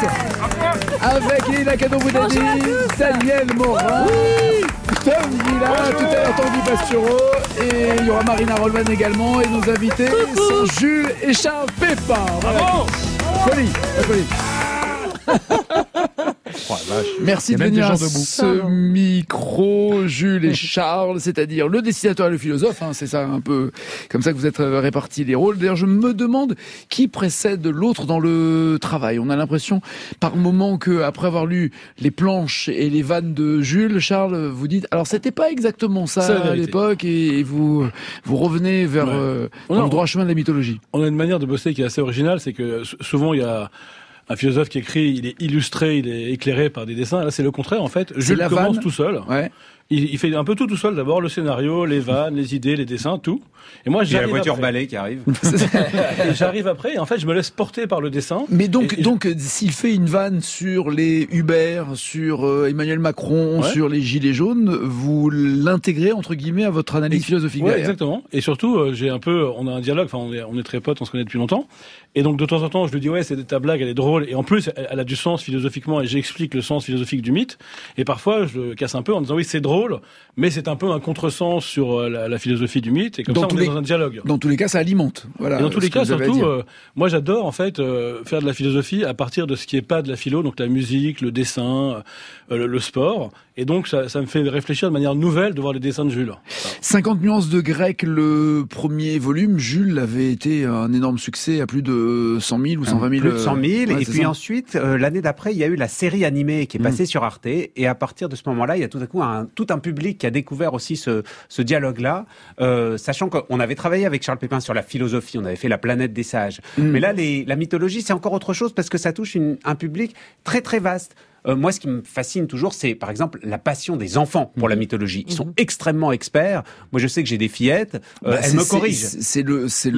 avec Lina Cadon-Boudadi, Daniel Morin, Tom Villa, tout à l'heure Tanguy Pastureau, et il y aura Marina Rollman également, et nos invités sont Jules et Charles Pépin. Voilà. Folie. Merci de venir à ce micro, Jules et Charles, c'est-à-dire le dessinateur et le philosophe, c'est ça un peu comme ça que vous êtes répartis les rôles. D'ailleurs, je me demande qui précède l'autre dans le travail. On a l'impression par moment que après avoir lu les planches et les vannes de Jules, Charles, vous dites alors c'était pas exactement ça à l'époque, et vous revenez vers le droit chemin de la mythologie. On a une manière de bosser qui est assez originale, c'est que souvent il y a un philosophe qui écrit, il est illustré, il est éclairé par des dessins. Là, c'est le contraire, en fait. Jules commence tout seul. Ouais. Il fait un peu tout seul d'abord, le scénario, les vannes, les idées, les dessins, tout. Et moi, j'arrive. Il y a la voiture balai qui arrive. Et j'arrive après, et en fait, je me laisse porter par le dessin. Mais donc, s'il fait une vanne sur les Uber, sur Emmanuel Macron, sur les Gilets jaunes, vous l'intégrez, entre guillemets, à votre analyse philosophique. Ouais, exactement. Et surtout, on a un dialogue, on est très potes, on se connaît depuis longtemps. Et donc, de temps en temps, je lui dis, ta blague, elle est drôle. Et en plus, elle a du sens philosophiquement, et j'explique le sens philosophique du mythe. Et parfois, je le casse un peu en disant, oui, c'est drôle, mais c'est un peu un contresens sur la philosophie du mythe. Et comme ça, on est dans un dialogue. Dans tous les cas, ça alimente. Voilà. Et dans tous les cas, surtout, moi, j'adore, en fait, faire de la philosophie à partir de ce qui est pas de la philo, donc la musique, le dessin, le sport. Et donc, ça me fait réfléchir de manière nouvelle de voir les dessins de Jules. 50 nuances de grec, le premier volume. Jules avait été un énorme succès à plus de 100 000 ou 120 000. Plus de 100 000. Et puis ensuite, l'année d'après, il y a eu la série animée qui est passée sur Arte. Et à partir de ce moment-là, il y a tout à coup tout un public qui a découvert aussi ce dialogue-là. Sachant qu'on avait travaillé avec Charles Pépin sur la philosophie. On avait fait La planète des sages. Mais là, la mythologie, c'est encore autre chose parce que ça touche un public très, très vaste. Moi, ce qui me fascine toujours, c'est par exemple la passion des enfants pour la mythologie. Ils sont extrêmement experts. Moi, je sais que j'ai des fillettes, elles me corrigent.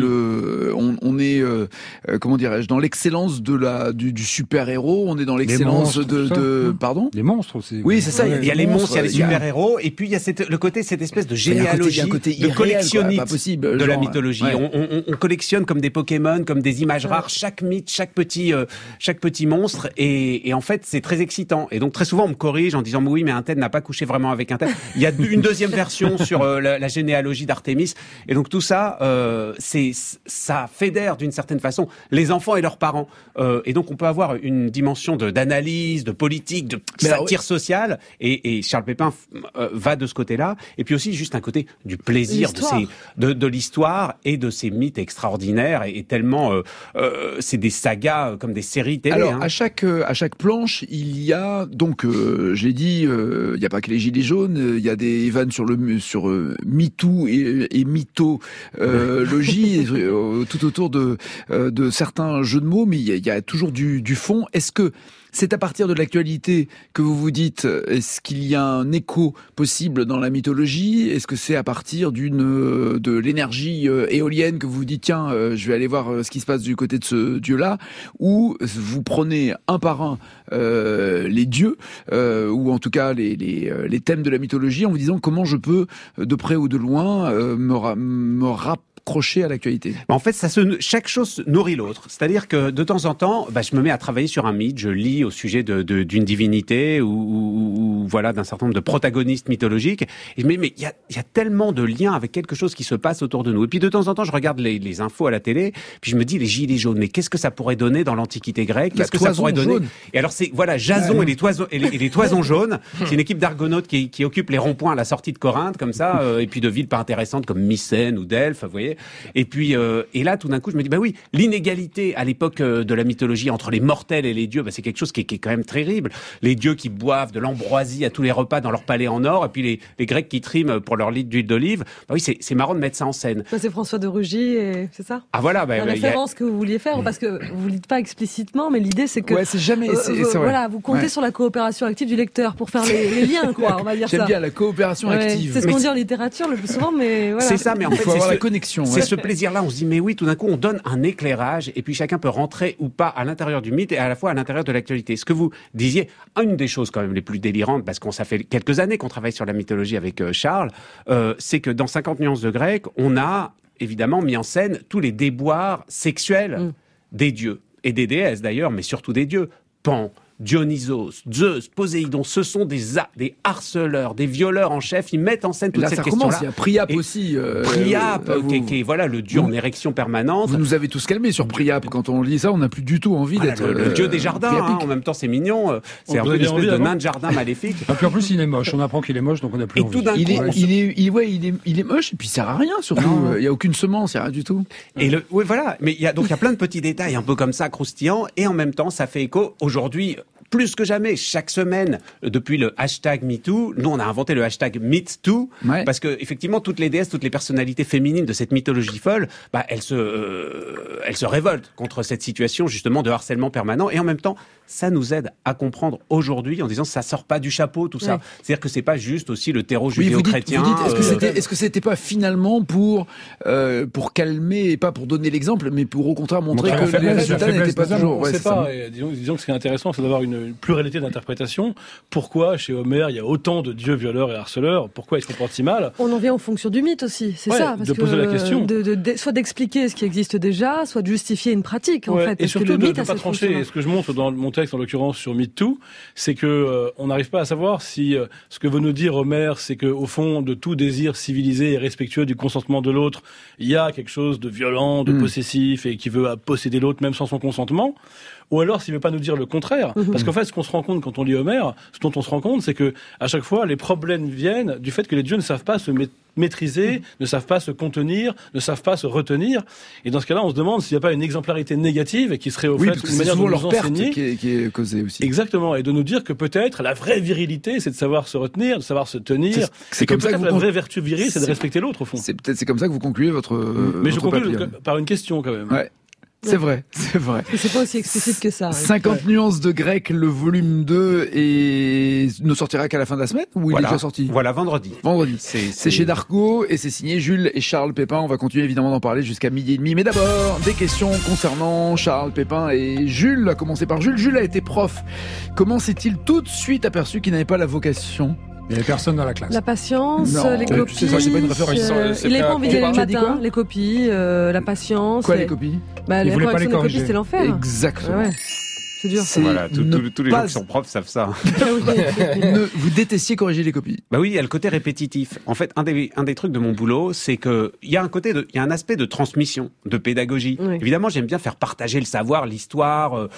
On est comment dirais-je, dans l'excellence du super-héros. On est dans l'excellence pardon. Les monstres aussi. Oui, c'est ça. Il y a les monstres, il y a les super-héros, et puis il y a le côté, cette espèce de généalogie, de collectionniste de la mythologie. On collectionne comme des Pokémon, comme des images rares, chaque mythe, chaque petit monstre, et en fait, c'est très excitant. Et donc très souvent on me corrige en disant oui mais un tel n'a pas couché vraiment avec un tel. Il y a une deuxième version sur la généalogie d'Artémis, et donc tout ça ça fédère d'une certaine façon les enfants et leurs parents, et donc on peut avoir une dimension d'analyse, de politique, de satire sociale, et Charles Pépin va de ce côté-là, et puis aussi juste un côté du plaisir de l'histoire et de ces mythes extraordinaires, et tellement c'est des sagas comme des séries télé. Alors à chaque planche il y a donc, je l'ai dit, il n'y a pas que les gilets jaunes, il y a des vannes sur MeToo et mythologie, tout autour de certains jeux de mots, mais il y a toujours du fond. Est-ce que c'est à partir de l'actualité que vous vous dites, est-ce qu'il y a un écho possible dans la mythologie ? Est-ce que c'est à partir de l'énergie éolienne que vous vous dites, tiens, je vais aller voir ce qui se passe du côté de ce dieu-là ? Ou vous prenez un par un les dieux, ou en tout cas les thèmes de la mythologie, en vous disant comment je peux, de près ou de loin, me rapprocher à l'actualité. En fait, chaque chose nourrit l'autre. C'est-à-dire que de temps en temps, je me mets à travailler sur un mythe, je lis au sujet d'une divinité ou voilà, d'un certain nombre de protagonistes mythologiques. Et mais il y a tellement de liens avec quelque chose qui se passe autour de nous. Et puis de temps en temps, je regarde les infos à la télé, puis je me dis les gilets jaunes. Mais qu'est-ce que ça pourrait donner dans l'Antiquité grecque ? Qu'est-ce que ça pourrait donner ? Et alors Jason et les toisons jaunes. C'est une équipe d'argonautes qui occupe les ronds-points à la sortie de Corinthe, comme ça, et puis de villes pas intéressantes comme Mycène ou Delphes, vous voyez. Et puis et là, tout d'un coup, je me dis oui, l'inégalité à l'époque de la mythologie entre les mortels et les dieux, c'est quelque chose qui est quand même terrible. Les dieux qui boivent de l'ambroisie à tous les repas dans leur palais en or, et puis les Grecs qui triment pour leur litre d'huile d'olive. Oui, c'est marrant de mettre ça en scène. C'est François de Rugy, c'est ça ? Ah voilà, la référence que vous vouliez faire, parce que vous ne dites pas explicitement, mais l'idée c'est que c'est jamais. Voilà, vous comptez sur la coopération active du lecteur pour faire les liens, quoi. On va dire ça. J'aime bien la coopération active. C'est ce qu'on dit en littérature le plus souvent, mais voilà. C'est ça, mais en fait, il faut avoir la connexion. C'est ce plaisir-là. On se dit mais oui, tout d'un coup, on donne un éclairage, et puis chacun peut rentrer ou pas à l'intérieur du mythe et à la fois à l'intérieur de l'actualité. Ce que vous disiez, une des choses quand même les plus délirantes, parce qu'on ça fait quelques années qu'on travaille sur la mythologie avec Charles, c'est que dans 50 nuances de grec, on a évidemment mis en scène tous les déboires sexuels des dieux et des déesses d'ailleurs, mais surtout des dieux. Pan, Dionysos, Zeus, Poséidon, ce sont des harceleurs, des violeurs en chef. Ils mettent en scène toute cette question-là. Il y a Priape aussi. Priape, qui est voilà, le dieu en érection permanente. Vous nous avez tous calmés sur Priape. Quand on lit ça, on n'a plus du tout envie d'être... Le dieu des jardins, en même temps, c'est mignon. C'est un peu une espèce de nain de jardin maléfique. Et puis en plus, il est moche. On apprend qu'il est moche, donc on n'a plus envie. Tout d'un coup, il est moche, et puis il sert à rien, surtout. Il n'y a aucune semence, il n'y a rien du tout. Oui, voilà. Mais il y a plein de petits détails un peu comme ça, croustillants, et en même temps, ça fait écho. Aujourd'hui, plus que jamais, chaque semaine, depuis le hashtag MeToo, nous on a inventé le hashtag MeToo, parce que effectivement toutes les déesses, toutes les personnalités féminines de cette mythologie folle, elles se révoltent contre cette situation justement de harcèlement permanent, et en même temps ça nous aide à comprendre aujourd'hui en disant ça sort pas du chapeau tout ça. C'est-à-dire que c'est pas juste aussi le terreau judéo-chrétien. Est-ce que c'était pas finalement pour calmer et pas pour donner l'exemple, mais pour au contraire montrer que les résultats n'étaient pas toujours. On sait pas. Disons que ce qui est intéressant, c'est d'avoir une pluralité d'interprétation. Pourquoi chez Homère il y a autant de dieux violeurs et harceleurs? Pourquoi ils se comportent si mal? On en vient en fonction du mythe aussi, c'est ça. Parce de poser la question. Soit d'expliquer ce qui existe déjà, soit de justifier une pratique en fait. Et surtout de ne pas trancher. Et ce que je montre dans mon texte, en l'occurrence sur MeToo, c'est que on n'arrive pas à savoir si ce que veut nous dire Homère, c'est que au fond de tout désir civilisé et respectueux du consentement de l'autre, il y a quelque chose de violent, de possessif et qui veut posséder l'autre même sans son consentement. Ou alors s'il veut pas nous dire le contraire, parce qu'en fait ce qu'on se rend compte quand on lit Homère, ce dont on se rend compte, c'est que à chaque fois les problèmes viennent du fait que les dieux ne savent pas se maîtriser, ne savent pas se contenir, ne savent pas se retenir. Et dans ce cas-là, on se demande s'il n'y a pas une exemplarité négative qui serait au fait une manière de nous enseigner, qui est causée aussi. Exactement, et de nous dire que peut-être la vraie virilité, c'est de savoir se retenir, de savoir se tenir. C'est comme ça que la vraie vertu virile, c'est de respecter l'autre au fond. C'est comme ça que vous concluez votre. Mais je conclue par une question quand même. Ouais. C'est vrai. Et c'est pas aussi explicite que ça. 50 nuances de grec, le volume 2, et ne sortira qu'à la fin de la semaine, ou il est déjà sorti? Voilà, vendredi. C'est chez Dargaud, et c'est signé Jules et Charles Pépin. On va continuer évidemment d'en parler jusqu'à 12h30. Mais d'abord, des questions concernant Charles Pépin et Jules. À commencer par Jules. Jules a été prof. Comment s'est-il tout de suite aperçu qu'il n'avait pas la vocation? Il n'y avait personne dans la classe. La patience, les copies. C'est pas une référence. Il n'avait pas envie d'y aller le matin. Les copies, la patience. Quoi, les copies? Les corrections des copies, c'était l'enfer. Exactement. Ouais. C'est dur. Voilà, tous les gens qui sont profs savent ça. Vous détestiez corriger les copies. Bah oui, il y a le côté répétitif. En fait, un des trucs de mon boulot, c'est que il y a un aspect de transmission, de pédagogie. Oui. Évidemment, j'aime bien faire partager le savoir, l'histoire,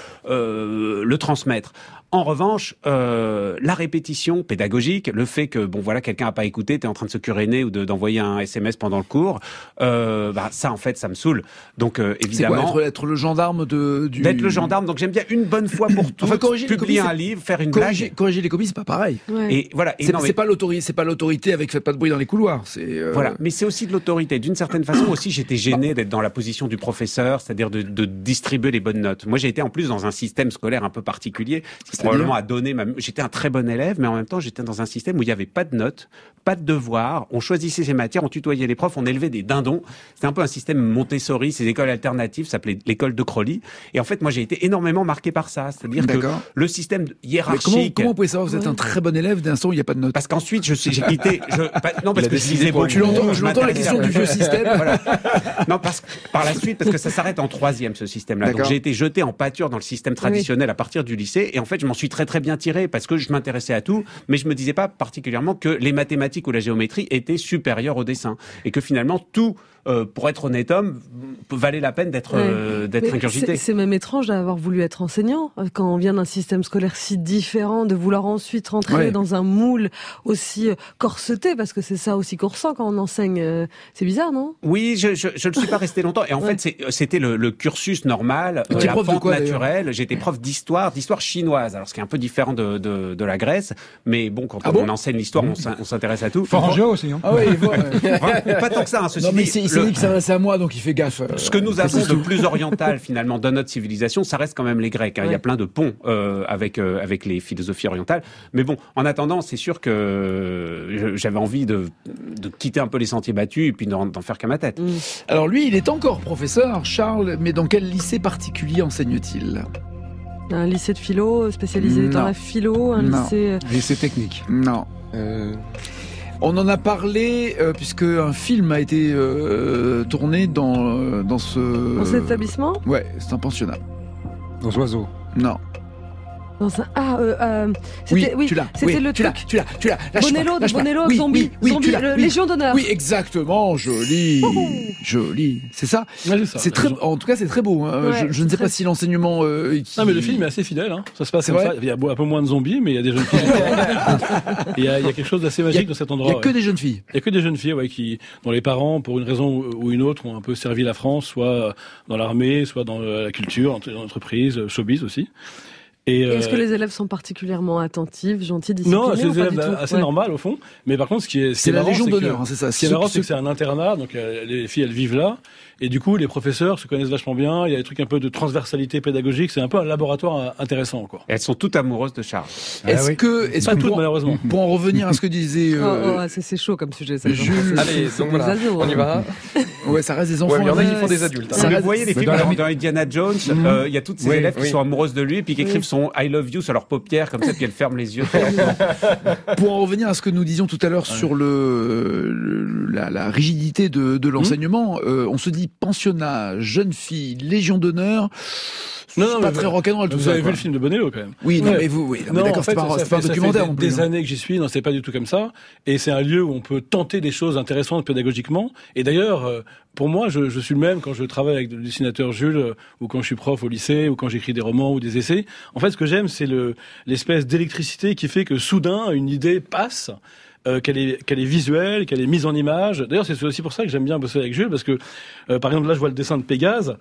le transmettre. En revanche, la répétition pédagogique, le fait que quelqu'un a pas écouté, t'es en train de se curer nez ou d'envoyer un SMS pendant le cours, ça en fait ça me saoule. Donc évidemment, c'est quoi, être le gendarme d'être le gendarme. Donc j'aime bien une bonne fois pour toutes publier un livre, faire une blague. Corriger les copies, c'est pas pareil. Ouais. Et voilà. C'est pas l'autorité avec faites pas de bruit dans les couloirs. Voilà, mais c'est aussi de l'autorité. D'une certaine façon aussi, j'étais gêné d'être dans la position du professeur, c'est-à-dire de distribuer les bonnes notes. Moi, j'ai été en plus dans un système scolaire un peu particulier. Probablement à donner j'étais un très bon élève, mais en même temps j'étais dans un système où il n'y avait pas de notes, pas de devoirs, on choisissait ses matières, on tutoyait les profs, on élevait des dindons. C'était un peu un système Montessori, ces écoles alternatives s'appelaient l'école de Crowley. Et en fait moi j'ai été énormément marqué par ça, c'est-à-dire que le système hiérarchique. Comment vous pouvez savoir que vous êtes un très bon élève d'un instant où il n'y a pas de notes? Parce qu'ensuite j'ai quitté. Non, parce que je disais beaucoup. Je l'entends la question du vieux système. Voilà. Non, par la suite, parce que ça s'arrête en 3e ce système-là. Donc j'ai été jeté en pâture dans le système traditionnel à partir du lycée, et en fait je m'en suis très très bien tiré parce que je m'intéressais à tout, mais je me disais pas particulièrement que les mathématiques ou la géométrie étaient supérieures au dessin, et que finalement tout, pour être honnête homme, valait la peine d'être ingurgité. C'est même étrange d'avoir voulu être enseignant quand on vient d'un système scolaire si différent, de vouloir ensuite rentrer dans un moule aussi corseté, parce que c'est ça aussi qu'on ressent quand on enseigne. C'est bizarre, non? Oui, je ne suis pas resté longtemps, et en fait c'était le cursus normal, la pente naturelle. J'étais prof d'histoire chinoise, alors ce qui est un peu différent de la Grèce, mais bon, quand on enseigne l'histoire, on s'intéresse à tout. Fort en géo aussi, hein. Ah oui, pas tant que ça, hein, ceci non, mais dit. Il dit que c'est à moi, donc il fait gaffe. Ce que nous avons de plus oriental, finalement, dans notre civilisation, ça reste quand même les Grecs, hein. Il y a plein de ponts avec les philosophies orientales. Mais bon, en attendant, c'est sûr que j'avais envie de quitter un peu les sentiers battus et puis d'en faire qu'à ma tête. Alors lui, il est encore professeur, Charles, mais dans quel lycée particulier enseigne-t-il ? Un lycée de philo spécialisé dans la philo, lycée technique. Non. On en a parlé puisque un film a été tourné dans ce... Dans cet établissement ? Ouais, c'est un pensionnat. Dans Oiseaux. Non. C'était, oui, tu l'as. C'était oui, le tu truc. Tu l'as. Bonello, oui, zombie, Légion d'honneur. Oui, exactement, joli. Joli. C'est ça. Ouais, c'est ça. En tout cas, c'est très beau. Hein. Ouais, je ne sais pas si l'enseignement. Non, mais le film est assez fidèle. Hein. Ça se passe comme ça. Il y a un peu moins de zombies, mais il y a des jeunes filles. Il y a quelque chose d'assez magique dans cet endroit. Il y a que des jeunes filles. Il y a que des jeunes filles, dont les parents, pour une raison ou une autre, ont un peu servi la France, soit dans l'armée, soit dans la culture, dans l'entreprise, showbiz aussi. Est-ce que les élèves sont particulièrement attentifs, gentils, disciplinés? Non, c'est des élèves assez normal au fond. Mais par contre, c'est la Légion d'honneur, c'est ça. Ce qui est marrant, c'est que c'est un internat, donc les filles elles vivent là, et du coup les professeurs se connaissent vachement bien. Il y a des trucs un peu de transversalité pédagogique. C'est un peu un laboratoire intéressant, quoi. Et elles sont toutes amoureuses de Charles. Est-ce pas toutes malheureusement. Pour en revenir à ce que disait c'est chaud comme sujet, ça. Jules. Allez, donc voilà, on y va. Ouais, ça reste des enfants. Il y en a qui font des adultes. Vous voyez les films dans Indiana Jones, il y a toutes ces élèves qui sont amoureuses de lui, et puis qui écrivent son I love you sur leurs paupières, comme ça, puis elles ferment les yeux. Pour en revenir à ce que nous disions tout à l'heure sur la rigidité de l'enseignement, on se dit pensionnat, jeune fille, Légion d'honneur. Non, pas très rock'n'roll tout ça. Vous avez vu le film de Bonello quand même. Oui, non, mais vous, mais d'accord, c'est pas un documentaire. Ça fait des années que j'y suis, non, c'est pas du tout comme ça. Et c'est un lieu où on peut tenter des choses intéressantes pédagogiquement. Et d'ailleurs, pour moi, je suis le même quand je travaille avec le dessinateur Jules, ou quand je suis prof au lycée, ou quand j'écris des romans ou des essais. En fait, ce que j'aime, c'est l'espèce d'électricité qui fait que soudain, une idée passe. Qu'elle est visuelle, qu'elle est mise en image. D'ailleurs, c'est aussi pour ça que j'aime bien bosser avec Jules, parce que, par exemple, là, je vois le dessin de Pégase.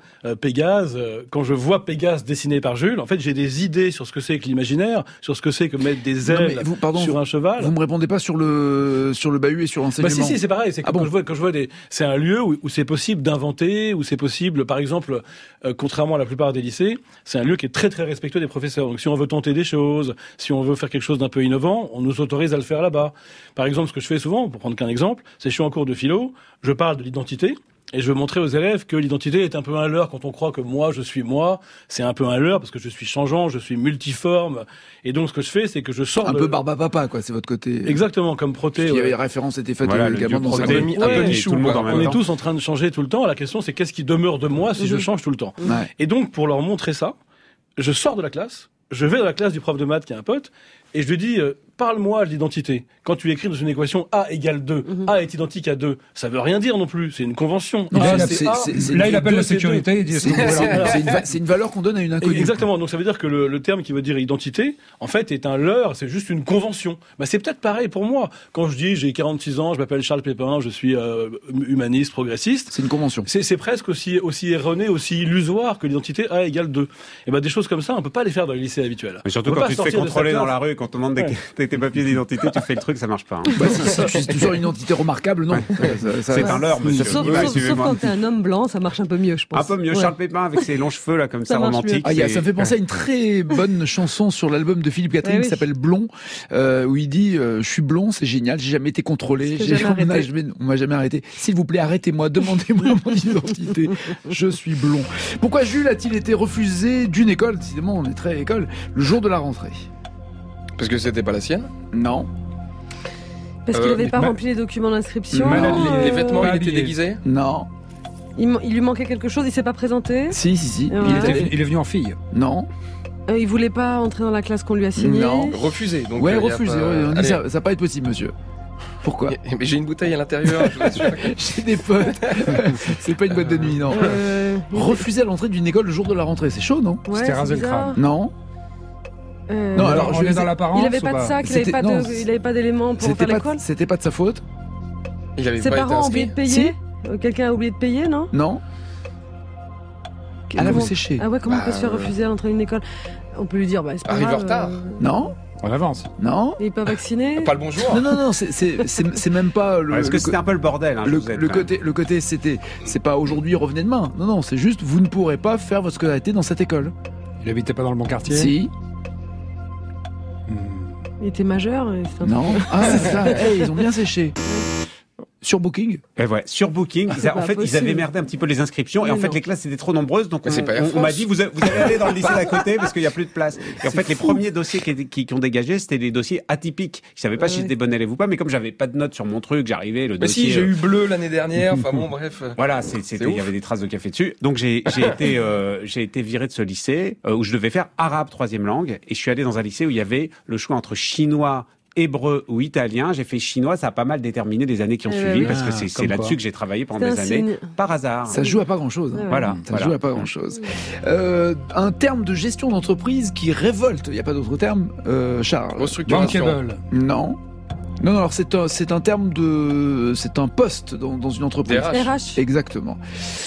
Quand je vois Pégase dessiné par Jules, en fait, j'ai des idées sur ce que c'est que l'imaginaire, sur ce que c'est que mettre des ailes sur un cheval. Vous me répondez pas sur le bahut et sur l'enseignement. Bah si, c'est pareil. C'est que quand je vois c'est un lieu où c'est possible d'inventer, où c'est possible, par exemple, contrairement à la plupart des lycées, c'est un lieu qui est très très respectueux des professeurs. Donc, si on veut tenter des choses, si on veut faire quelque chose d'un peu innovant, on nous autorise à le faire là-bas. Par exemple, ce que je fais souvent, pour prendre qu'un exemple, c'est que je suis en cours de philo, je parle de l'identité, et je veux montrer aux élèves que l'identité est un peu un leurre. Quand on croit que moi, je suis moi, c'est un peu un leurre, parce que je suis changeant, je suis multiforme. Et donc, ce que je fais, c'est que je sors un peu barbe à papa, quoi, c'est votre côté. Exactement, comme Proté. Il y avait référence, était faite également dans un peu Michou. On est tous en train de changer tout le temps. La question, c'est qu'est-ce qui demeure de moi si je change tout le temps? Et donc, pour leur montrer ça, je sors de la classe, je vais dans la classe du prof de maths qui est un pote, et je lui dis, parle-moi de l'identité. Quand tu écris dans une équation A égale 2, A est identique à 2, ça veut rien dire non plus, c'est une convention. Là, il appelle la sécurité, il dit c'est une valeur qu'on donne à une inconnue. Exactement, donc ça veut dire que le terme qui veut dire identité, en fait, est un leurre, c'est juste une convention. Bah, c'est peut-être pareil pour moi. Quand je dis, j'ai 46 ans, je m'appelle Charles Pépin, je suis humaniste, progressiste. C'est une convention. C'est presque aussi erroné, aussi illusoire que l'identité A égale 2. Et ben, des choses comme ça, on peut pas les faire dans les lycées habituels. Mais surtout quand tu te fais contrôler dans la rue, quand on demande tes papiers d'identité, tu fais le truc, ça marche pas. Hein. Bah, si tu sors une identité remarquable, non. C'est un leurre, monsieur. Sauf quand t'es un homme blanc, ça marche un peu mieux, je pense. Un peu mieux. Charles Pépin avec ses longs cheveux, là, comme ça, romantique. Ça me fait penser à une très bonne chanson sur l'album de Philippe Catherine qui s'appelle Blond, où il dit, je suis blond, c'est génial, j'ai jamais été contrôlé, on m'a jamais arrêté. S'il vous plaît, arrêtez-moi, demandez-moi mon identité. Je suis blond. Pourquoi Jules a-t-il été refusé d'une école, décidément, on est très école, le jour de la rentrée? Parce que c'était pas la sienne? Non. Parce qu'il n'avait pas rempli les documents d'inscription. Les vêtements, il était déguisé? Non. Il lui manquait quelque chose, il s'est pas présenté? Si. Ouais. Il est venu en fille? Non. Il voulait pas entrer dans la classe qu'on lui a signée? Non. Refusé. Donc refusé. On dit ça va pas être possible, monsieur. Pourquoi? Mais j'ai une bouteille à l'intérieur, je vous assure. J'ai des potes. C'est pas une boîte de nuit, non. Refuser à l'entrée d'une école le jour de la rentrée, c'est chaud, non? C'était rasé le crâne. Non. Non, alors je vais dans l'apparence. Il avait pas de sac, il avait pas d'éléments pour faire l'école. C'était pas de sa faute. Ses parents ont oublié de payer. Quelqu'un a oublié de payer, non? Non. Ah là, vous séchez. Ah ouais, comment on peut se faire refuser à l'entrée d'une école? On peut lui dire, c'est pas grave. Arrive en retard. Non. En avance. Non. Il est pas vacciné. Pas le bonjour. Non, c'est même pas le. Parce que c'était un peu le bordel. Hein, le côté, c'est pas aujourd'hui, revenez demain. Non, c'est juste, vous ne pourrez pas faire votre scolarité dans cette école. Il habitait pas dans le bon quartier? Si. Il était majeur. Non. Ah, c'est ça. Ils ont bien séché. Sur Booking? Sur Booking. Ils avaient merdé un petit peu les inscriptions. Et en fait, les classes étaient trop nombreuses. Donc, on m'a dit, vous allez aller dans le lycée d'à côté parce qu'il n'y a plus de place. Et en fait, les premiers dossiers qui ont dégagé, c'était des dossiers atypiques. Je savais pas si j'étais bon élève ou pas, mais comme j'avais pas de notes sur mon truc, j'arrivais, le dossier. Si, j'ai eu bleu l'année dernière. Enfin bon, bref. Voilà, il y avait des traces de café dessus. Donc, j'ai été viré de ce lycée, où je devais faire arabe 3e langue. Et je suis allé dans un lycée où il y avait le choix entre chinois, hébreu ou italien. J'ai fait chinois, ça a pas mal déterminé les années qui ont suivi, parce que c'est là-dessus que j'ai travaillé pendant des années, par hasard. Ça joue à pas grand-chose. Voilà. Ça joue à pas grand-chose. Un terme de gestion d'entreprise qui révolte, il n'y a pas d'autre terme, Charles. Restructuration. Bankable. Non, alors c'est un terme c'est un poste dans une entreprise. RH. Exactement.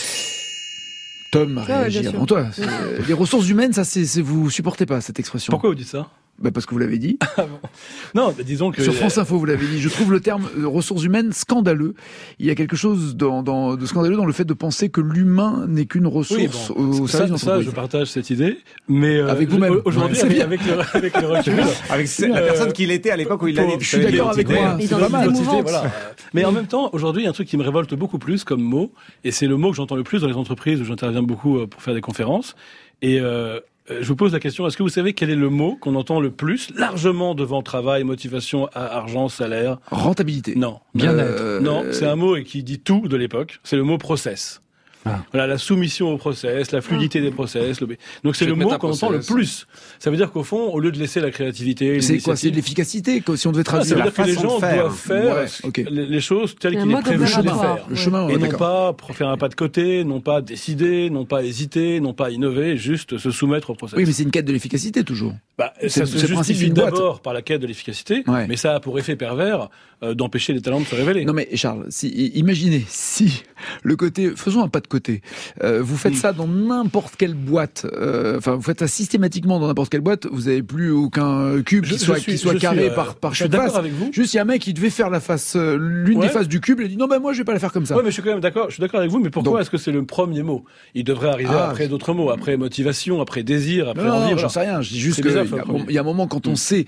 Tom a réagi avant toi. Les ressources humaines, ça, vous supportez pas cette expression. Pourquoi vous dites ça? Parce que vous l'avez dit. Non, disons que... Sur France Info, vous l'avez dit. Je trouve le terme ressources humaines scandaleux. Il y a quelque chose de scandaleux dans le fait de penser que l'humain n'est qu'une ressource au service d'entreprise. Ça, je partage cette idée. Mais avec vous-même. Aujourd'hui, avec le recul... avec la personne qu'il était à l'époque où il l'a dit. Je suis d'accord avec moi. C'est pas mal. Voilà. Mais en même temps, aujourd'hui, il y a un truc qui me révolte beaucoup plus comme mot, et c'est le mot que j'entends le plus dans les entreprises où j'interviens beaucoup pour faire des conférences. Et je vous pose la question, est-ce que vous savez quel est le mot qu'on entend le plus, largement devant travail, motivation, argent, salaire? Rentabilité. Non. Bien-être. Non, c'est un mot qui dit tout de l'époque. C'est le mot process. Voilà, la soumission au process, la fluidité des process. Donc c'est le mot qu'on entend le plus. Ça veut dire qu'au fond, au lieu de laisser la créativité, c'est quoi? C'est de l'efficacité, si on devait traduire. Ça veut dire que les gens doivent faire les choses telles qu'il est prévu de les faire. Le chemin, et non pas faire un pas de côté, non pas décider, non pas hésiter, non pas innover, juste se soumettre au process. Oui, mais c'est une quête de l'efficacité toujours. Ça se justifie d'abord par la quête de l'efficacité, mais ça a pour effet pervers d'empêcher les talents de se révéler. Non mais Charles, imaginez si le côté, faisons un pas de côté, vous faites ça dans n'importe quelle boîte, vous faites ça systématiquement dans n'importe quelle boîte, vous avez plus aucun cube qui soit carré par chaque face. Avec vous. Juste il y a un mec qui devait faire la face, l'une des faces du cube, il a dit non moi je vais pas la faire comme ça. Ouais, mais je suis quand même d'accord. Je suis d'accord avec vous, mais pourquoi est-ce que c'est le premier mot? Il devrait arriver après d'autres mots, après motivation, après désir, après envie. Non, j'en sais rien. Je dis juste qu'il y a un moment quand on sait,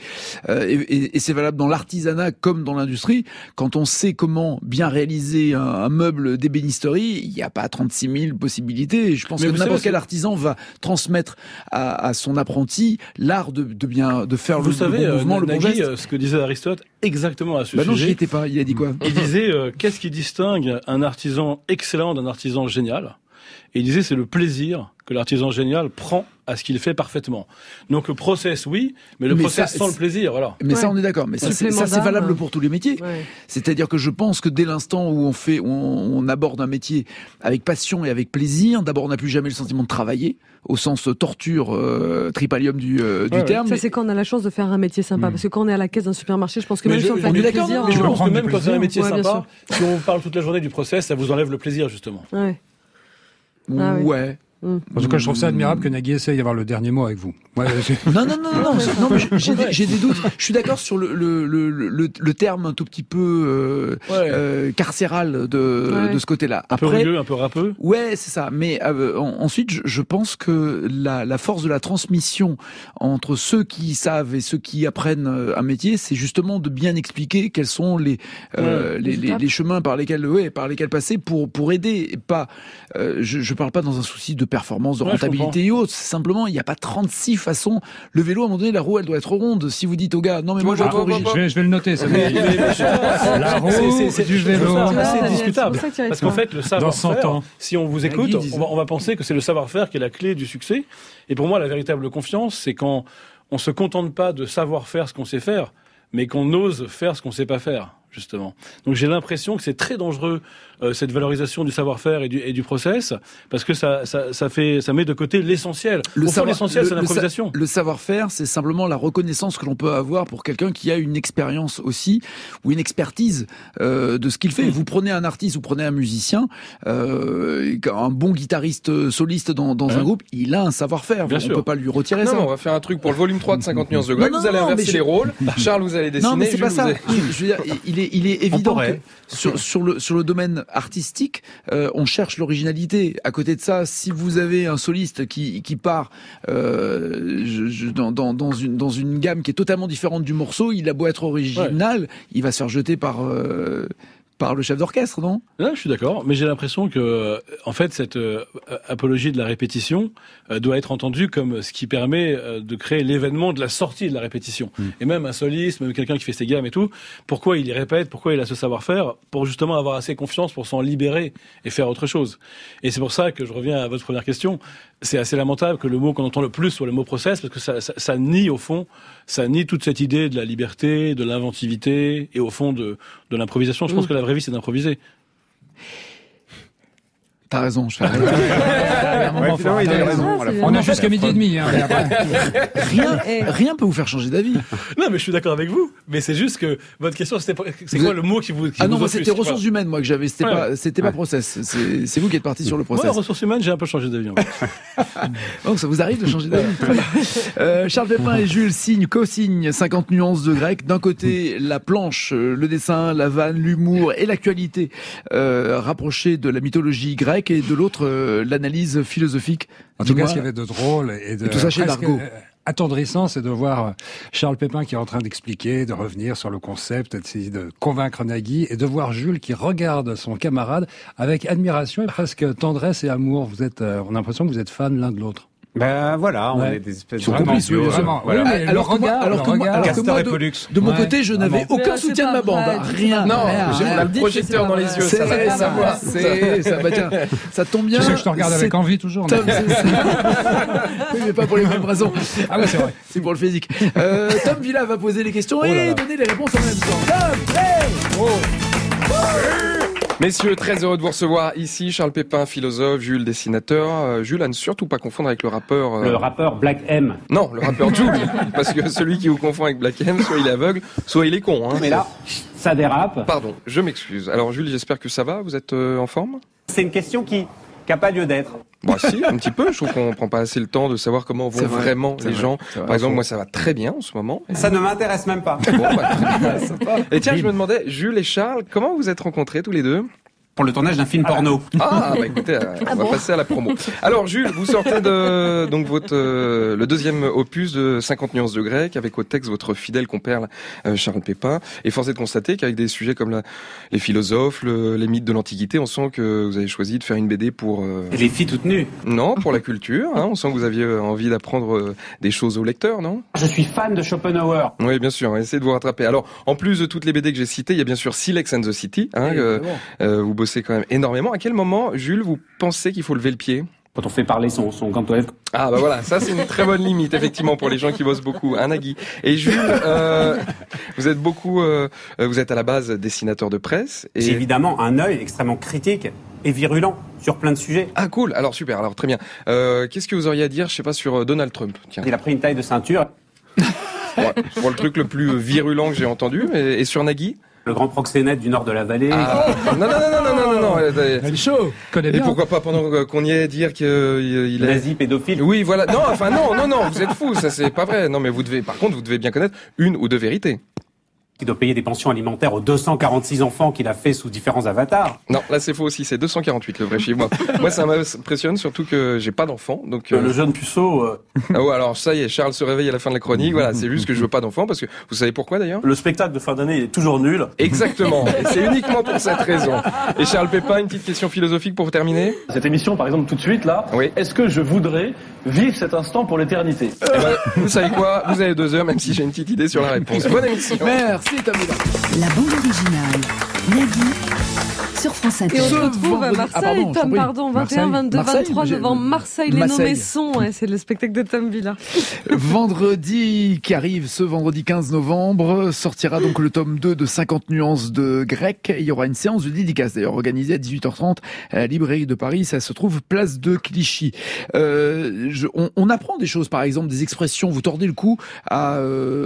et c'est valable dans l'artisanat comme dans l'industrie, quand on sait comment bien réaliser un meuble d'ébénisterie, il n'y a pas 36 000 possibilités. Je pense que n'importe quel artisan va transmettre à son apprenti l'art de faire le bon mouvement, le bon geste. Ce que disait Aristote exactement à ce sujet. Non, j'y étais pas. Il a dit quoi? Il disait qu'est-ce qui distingue un artisan excellent d'un artisan génial? Et il disait c'est le plaisir que l'artisan génial prend à ce qu'il fait parfaitement. Donc le process, oui, mais le process sans le plaisir, voilà. Mais ça, on est d'accord. Mais ça, c'est valable pour tous les métiers. Ouais. C'est-à-dire que je pense que dès l'instant où on aborde un métier avec passion et avec plaisir, d'abord, on n'a plus jamais le sentiment de travailler, au sens torture, tripalium du terme. Ça, c'est quand on a la chance de faire un métier sympa. Parce que quand on est à la caisse d'un supermarché, je pense que même si on fait du plaisir... Mais je pense que même quand c'est un métier sympa, si on parle toute la journée du process, ça vous enlève le plaisir, justement. Ouais. En tout cas, je trouve ça admirable que Nagui essaye d'avoir le dernier mot avec vous. Ouais, non, mais j'ai des doutes. Je suis d'accord sur le terme un tout petit peu carcéral de ce côté-là. Après, un peu rugueux, un peu râpeux. Ouais, c'est ça. Mais ensuite, je pense que la force de la transmission entre ceux qui savent et ceux qui apprennent un métier, c'est justement de bien expliquer quels sont les chemins par lesquels passer pour aider. Et pas, je parle pas dans un souci de performance, de rentabilité et autres. Simplement, il n'y a pas 36 façons. Le vélo, à un moment donné, la roue, elle doit être ronde. Si vous dites au gars, non mais moi je veux être rigide. Je vais le noter. Ça la roue du vélo. C'est discutable. Parce qu'en fait, le savoir-faire, si on vous écoute, on va penser que c'est le savoir-faire qui est la clé du succès. Et pour moi, la véritable confiance, c'est quand on se contente pas de savoir faire ce qu'on sait faire, mais qu'on ose faire ce qu'on sait pas faire, justement. Donc j'ai l'impression que c'est très dangereux cette valorisation du savoir-faire et du process, parce que ça met de côté l'essentiel. L'essentiel, c'est l'improvisation. Le savoir-faire, c'est simplement la reconnaissance que l'on peut avoir pour quelqu'un qui a une expérience aussi, ou une expertise de ce qu'il fait. Vous prenez un artiste, vous prenez un musicien, un bon guitariste soliste dans un groupe, il a un savoir-faire. On ne peut pas lui retirer ça. Non, on va faire un truc pour le volume 3 de 50 nuances de Greg. Vous allez inverser les rôles. Charles, vous allez dessiner. Non, mais c'est pas ça. Je veux dire, il est évident que sur le domaine artistique, on cherche l'originalité. À côté de ça, si vous avez un soliste qui part dans une gamme qui est totalement différente du morceau, il a beau être original, il va se faire jeter par par le chef d'orchestre, non? Là, je suis d'accord, mais j'ai l'impression que, en fait, cette apologie de la répétition doit être entendue comme ce qui permet de créer l'événement de la sortie de la répétition. Et même un soliste, même quelqu'un qui fait ses gammes et tout, pourquoi il y répète, pourquoi il a ce savoir-faire? Pour justement avoir assez confiance pour s'en libérer et faire autre chose. Et c'est pour ça que je reviens à votre première question. C'est assez lamentable que le mot qu'on entend le plus soit le mot process, parce que ça nie, au fond, ça nie toute cette idée de la liberté, de l'inventivité et au fond de l'improvisation. Je pense que la vraie vie, c'est d'improviser. T'as raison, je fais On a jusqu'à midi et demi. Hein, rien peut vous faire changer d'avis. Non, mais je suis d'accord avec vous. Mais c'est juste que votre question, c'est quoi le mot qui vous non, moi c'était ressources humaines, moi que j'avais. C'était pas process. C'est vous qui êtes parti sur le process. Moi, ressources humaines, j'ai un peu changé d'avis. En fait. Donc ça vous arrive de changer d'avis. Charles Pépin et Jules co-signent 50 nuances de grec. D'un côté, la planche, le dessin, la vanne, l'humour et l'actualité rapprochée de la mythologie grecque, et de l'autre, l'analyse philosophique. En tout cas, ce qu'il y avait de drôle et de tout ça chez Dargaud. Attendrissant, c'est de voir Charles Pépin qui est en train d'expliquer, de revenir sur le concept, d'essayer de convaincre Nagui, et de voir Jules qui regarde son camarade avec admiration et presque tendresse et amour. On a l'impression que vous êtes fans l'un de l'autre. Ben voilà, on est des espèces de complices, oui, vraiment. Voilà. Oui, alors que moi, Castor et Pollux. De mon côté, je n'avais aucun soutien de ma bande. Rien. Non, rien. on a le projecteur dans les yeux, ça va pas savoir. Ça tombe bien. Tu sais que je te regarde avec envie toujours. Tom, oui, mais pas pour les mêmes raisons. Ah oui, c'est vrai. C'est pour le physique. Tom Villa va poser les questions et donner les réponses en même temps. Messieurs, très heureux de vous recevoir ici. Charles Pépin, philosophe, Jules, dessinateur. Jules, à ne surtout pas confondre avec le rappeur... Le rappeur Black M. Non, le rappeur Jules. Parce que celui qui vous confond avec Black M, soit il est aveugle, soit il est con. Hein. Mais là, ça dérape. Pardon, je m'excuse. Alors Jules, j'espère que ça va. Vous êtes en forme? C'est une question qui n'a pas lieu d'être. Bah si, un petit peu. Je trouve qu'on prend pas assez le temps de savoir comment vont vraiment les gens. Par exemple, moi, ça va très bien en ce moment. Ça ne m'intéresse même pas. Bon, et tiens, je me demandais, Jules et Charles, comment vous êtes rencontrés tous les deux? Pour le tournage d'un film porno. Ah, bah écoutez, on va passer à la promo. Alors Jules, vous sortez de donc le deuxième opus de 50 nuances de grec, avec au texte votre fidèle compère Charles Pépin. Et force est de constater qu'avec des sujets comme les philosophes, les mythes de l'Antiquité, on sent que vous avez choisi de faire une BD pour... Les filles toutes nues. Non, pour la culture. Hein, on sent que vous aviez envie d'apprendre des choses aux lecteurs, non? Je suis fan de Schopenhauer. Oui, bien sûr, on va essayer de vous rattraper. Alors, en plus de toutes les BD que j'ai citées, il y a bien sûr Silex and the City. Hein, vous bossez quand même énormément. À quel moment, Jules, vous pensez qu'il faut lever le pied? Quand on fait parler son gantoise. Ah bah voilà, ça c'est une très bonne limite effectivement pour les gens qui bossent beaucoup, hein, Nagui. Et Jules, vous êtes vous êtes à la base dessinateur de presse. Et... J'ai évidemment un œil extrêmement critique et virulent sur plein de sujets. Ah cool, alors super, alors très bien. Qu'est-ce que vous auriez à dire, je sais pas, sur Donald Trump? Tiens. Il a pris une taille de ceinture. Ouais, pour le truc le plus virulent que j'ai entendu. Et sur Nagui? Le grand proxénète du nord de la vallée. Ah, non. Elle est chaud, connais bien. Et pourquoi pas pendant qu'on y est dire qu'il est... Nazi, pédophile. Oui, voilà. Non, enfin non, vous êtes fous, ça c'est pas vrai. Non, mais vous devez bien connaître une ou deux vérités. Qui doit payer des pensions alimentaires aux 246 enfants qu'il a fait sous différents avatars. Non, là c'est faux aussi, c'est 248 le vrai chiffre. Moi ça m'impressionne surtout que j'ai pas d'enfant. Donc le jeune puceau. Ah ouais, alors ça y est, Charles se réveille à la fin de la chronique. Voilà, c'est juste que je veux pas d'enfant parce que vous savez pourquoi d'ailleurs? Le spectacle de fin d'année il est toujours nul. Exactement. Et c'est uniquement pour cette raison. Et Charles Pépin, une petite question philosophique pour vous terminer. Cette émission, par exemple, tout de suite là. Oui. Est-ce que je voudrais vivre cet instant pour l'éternité? Eh ben, vous savez quoi? Vous avez 2 heures, même si j'ai une petite idée sur la réponse. Bonne émission. Merci Tamila. La bande originale. Nagui sur France Inter. Et on se retrouve à Marseille, Tom, 21, 22, 23 novembre, Marseille, les Nommessons, c'est le spectacle de Tom Villa. Vendredi qui arrive, ce vendredi 15 novembre, sortira donc le tome 2 de 50 nuances de grec. Il y aura une séance de dédicace, d'ailleurs, organisée à 18h30 à la librairie de Paris. Ça se trouve place de Clichy. On apprend des choses, par exemple, des expressions. Vous tordez le cou à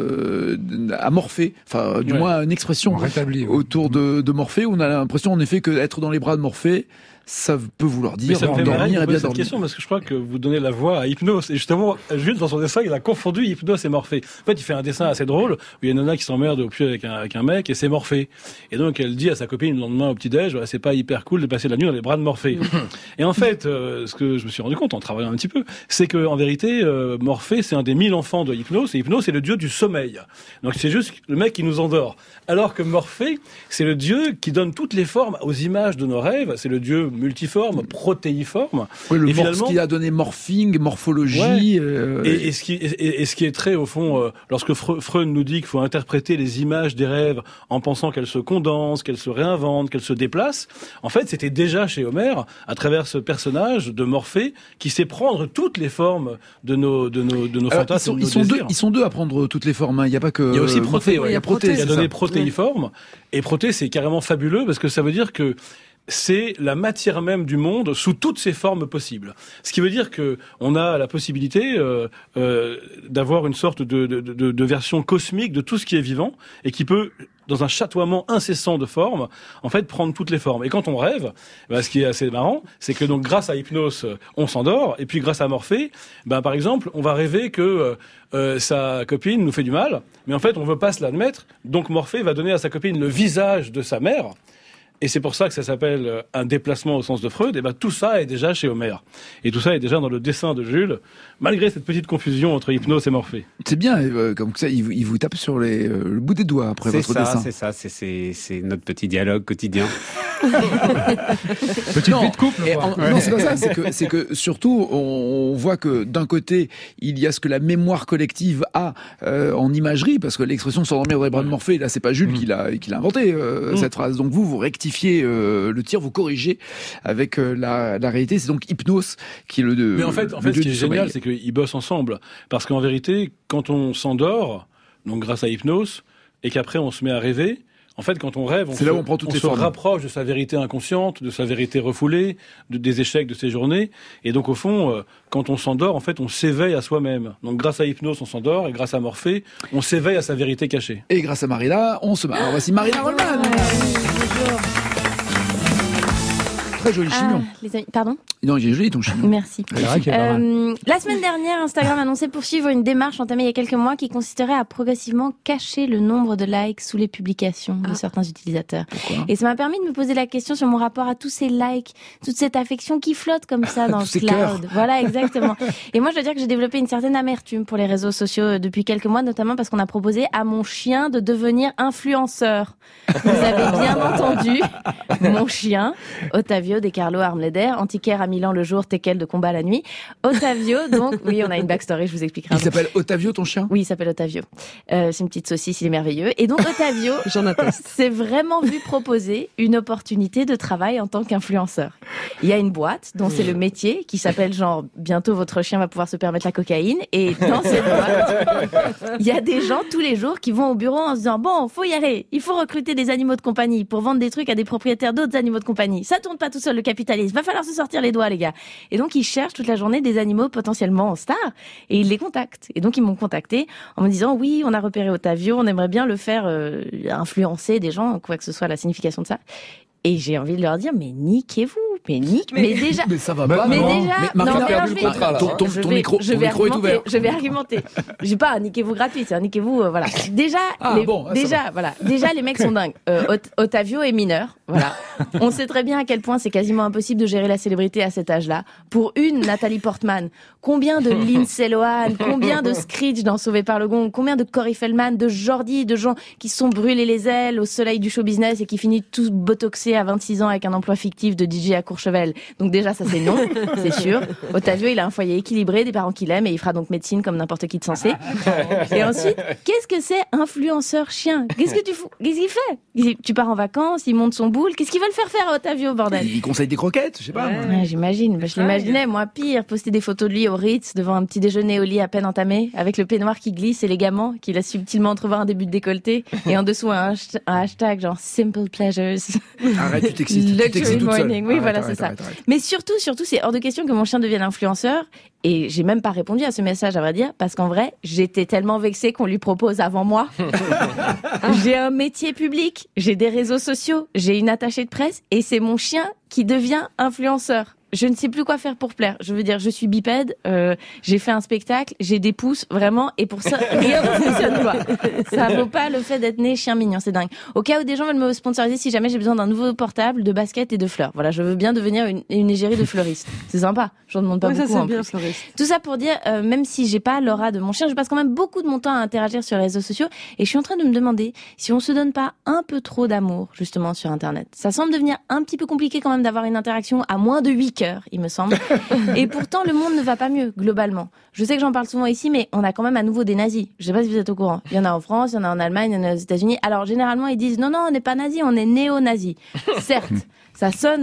Morphée, enfin, du moins, une expression autour de Morphée. On a l'impression, en effet, que être dans les bras de Morphée, ça peut vouloir dire mais ça me fait marrer dormir et bien cette question parce que je crois que vous donnez la voix à Hypnose. Et justement, Jules, dans son dessin, il a confondu Hypnose et Morphée. En fait, il fait un dessin assez drôle où il y a une nana qui s'emmerde au pied avec un mec et c'est Morphée. Et donc, elle dit à sa copine le lendemain au petit-déj, c'est pas hyper cool de passer la nuit dans les bras de Morphée. Et en fait, ce que je me suis rendu compte en travaillant un petit peu, c'est que en vérité, Morphée, c'est un des 1000 enfants de Hypnose et Hypnose, c'est le dieu du sommeil. Donc, c'est juste le mec qui nous endort. Alors que Morphée, c'est le dieu qui donne toutes les formes aux images de nos rêves. C'est le dieu multiforme, protéiforme. Oui, ce qui a donné morphing, morphologie. Ouais. Et ce qui est très, au fond, lorsque Freud nous dit qu'il faut interpréter les images des rêves en pensant qu'elles se condensent, qu'elles se réinventent, qu'elles se déplacent, en fait, c'était déjà chez Homère, à travers ce personnage de Morphée, qui sait prendre toutes les formes de nos fantasmes. Ils sont deux à prendre toutes les formes. Il n'y a pas que. Il y a aussi Proté. Il y a Proté. Il a donné protéiforme. Et Proté, c'est carrément fabuleux parce que ça veut dire que c'est la matière même du monde sous toutes ses formes possibles. Ce qui veut dire que on a la possibilité d'avoir une sorte de version cosmique de tout ce qui est vivant et qui peut, dans un chatoiement incessant de formes, en fait, prendre toutes les formes. Et quand on rêve, ce qui est assez marrant, c'est que donc grâce à Hypnose, on s'endort, et puis grâce à Morphée, par exemple, on va rêver que sa copine nous fait du mal, mais en fait, on veut pas se l'admettre, donc Morphée va donner à sa copine le visage de sa mère. Et c'est pour ça que ça s'appelle un déplacement au sens de Freud. Et tout ça est déjà chez Homère. Et tout ça est déjà dans le dessin de Jules, malgré cette petite confusion entre Hypnose et Morphée. C'est bien, comme ça, il vous tape sur le bout des doigts après votre dessin. C'est notre petit dialogue quotidien. Petite vie de couple. Non, c'est pas ça. C'est que surtout, on voit que d'un côté, il y a ce que la mémoire collective a en imagerie, parce que l'expression s'endormir dans les bras de Morphée, là, c'est pas Jules qui l'a inventé cette phrase. Donc vous rectifiez le tir, vous corrigez avec la réalité. C'est donc Hypnose qui est le. Mais en fait, ce qui est génial, c'est qu'ils bossent ensemble, parce qu'en vérité, quand on s'endort, donc grâce à Hypnose, et qu'après on se met à rêver. En fait, quand on rêve, on se rapproche de sa vérité inconsciente, de sa vérité refoulée, des échecs de ses journées. Et donc, au fond, quand on s'endort, en fait, on s'éveille à soi-même. Donc, grâce à Hypnose, on s'endort, et grâce à Morphée, on s'éveille à sa vérité cachée. Et grâce à Marina, on se marre. Alors, voici Marina Rollman. Très joli chignon. Les amis, pardon ? Non, il est joli ton chignon. Merci. La semaine dernière, Instagram annonçait poursuivre une démarche entamée il y a quelques mois qui consisterait à progressivement cacher le nombre de likes sous les publications de certains utilisateurs. Pourquoi ? Et ça m'a permis de me poser la question sur mon rapport à tous ces likes, toute cette affection qui flotte comme ça dans le cloud. Voilà, exactement. Et moi, je dois dire que j'ai développé une certaine amertume pour les réseaux sociaux depuis quelques mois, notamment parce qu'on a proposé à mon chien de devenir influenceur. Vous avez bien entendu, mon chien, Ottavio De Carlo Armleder, antiquaire à Milan le jour, teckel de combat la nuit. Ottavio, donc, oui, on a une backstory, je vous expliquerai. Il s'appelle Ottavio, ton chien ? Oui, il s'appelle Ottavio. C'est une petite saucisse, il est merveilleux. Et donc, Ottavio, j'en atteste, s'est vraiment vu proposer une opportunité de travail en tant qu'influenceur. Il y a une boîte dont c'est le métier qui s'appelle genre, bientôt votre chien va pouvoir se permettre la cocaïne. Et dans cette boîte, il y a des gens tous les jours qui vont au bureau en se disant, bon, faut y aller. Il faut recruter des animaux de compagnie pour vendre des trucs à des propriétaires d'autres animaux de compagnie. Ça tourne pas tout seul, le capitalisme. Va falloir se sortir les doigts, les gars. Et donc, ils cherchent toute la journée des animaux potentiellement en stars et ils les contactent. Et donc, ils m'ont contacté en me disant, oui, on a repéré Ottavio, on aimerait bien le faire influencer des gens, quoi que ce soit la signification de ça. Et j'ai envie de leur dire, mais niquez-vous, mais déjà. Mais ça va pas. Mais non. déjà, mais Marina, perdu le contrat, là. Ton micro est ouvert. Je vais argumenter. J'ai pas un niquez-vous gratuit, c'est un niquez-vous, voilà. Déjà, déjà, les mecs sont dingues. Ottavio est mineur, voilà. On sait très bien à quel point c'est quasiment impossible de gérer la célébrité à cet âge-là. Pour une Nathalie Portman, combien de Lindsay Lohan, combien de Screech dans Sauvé par le Gong, combien de Corey Feldman, de Jordi, de gens qui se sont brûlés les ailes au soleil du show business et qui finissent tous botoxés à 26 ans avec un emploi fictif de DJ à Courchevel. Donc déjà, ça c'est non, c'est sûr. Ottavio, il a un foyer équilibré, des parents qu'il aime et il fera donc médecine comme n'importe qui de sensé. Et ensuite, qu'est-ce que c'est influenceur chien ? Qu'est-ce que tu fous ? Qu'est-ce qu'il fait ? Tu pars en vacances, il monte son boule. Qu'est-ce qu'ils veulent faire à Ottavio, bordel ? Il conseille des croquettes, je sais pas. Ouais, j'imagine. Je l'imaginais, moi, pire. Poster des photos de lui au Ritz devant un petit déjeuner au lit à peine entamé, avec le peignoir qui glisse élégamment, qu'il laisse subtilement entrevoir un début de décolleté, et en dessous un hashtag genre Simple Pleasures. Arrête, tu t'excites. Luxury morning, oui, arrête, voilà, arrête, c'est ça. arrête. Mais surtout, c'est hors de question que mon chien devienne influenceur. Et j'ai même pas répondu à ce message, à vrai dire, parce qu'en vrai, j'étais tellement vexée qu'on lui propose avant moi. J'ai un métier public, j'ai des réseaux sociaux, j'ai une attachée de presse, et c'est mon chien qui devient influenceur. Je ne sais plus quoi faire pour plaire. Je veux dire, je suis bipède, j'ai fait un spectacle, j'ai des pouces, vraiment, et pour ça, rien ne fonctionne pas. Ça vaut pas le fait d'être né chien mignon, c'est dingue. Au cas où des gens veulent me sponsoriser, si jamais j'ai besoin d'un nouveau portable, de baskets et de fleurs. Voilà, je veux bien devenir une égérie de fleuriste. C'est sympa, j'en demande pas beaucoup. Ça, en bien, plus. fleuriste. Tout ça pour dire, même si j'ai pas l'aura de mon chien, je passe quand même beaucoup de mon temps à interagir sur les réseaux sociaux, et je suis en train de me demander si on se donne pas un peu trop d'amour, justement, sur Internet. Ça semble devenir un petit peu compliqué quand même d'avoir une interaction à moins de 8 cœurs, il me semble. Et pourtant, le monde ne va pas mieux, globalement. Je sais que j'en parle souvent ici, mais on a quand même à nouveau des nazis. Je sais pas si vous êtes au courant. Il y en a en France, il y en a en Allemagne, il y en a aux États-Unis. Alors, généralement, ils disent, non, on n'est pas nazis, on est néo-nazis. Certes, ça sonne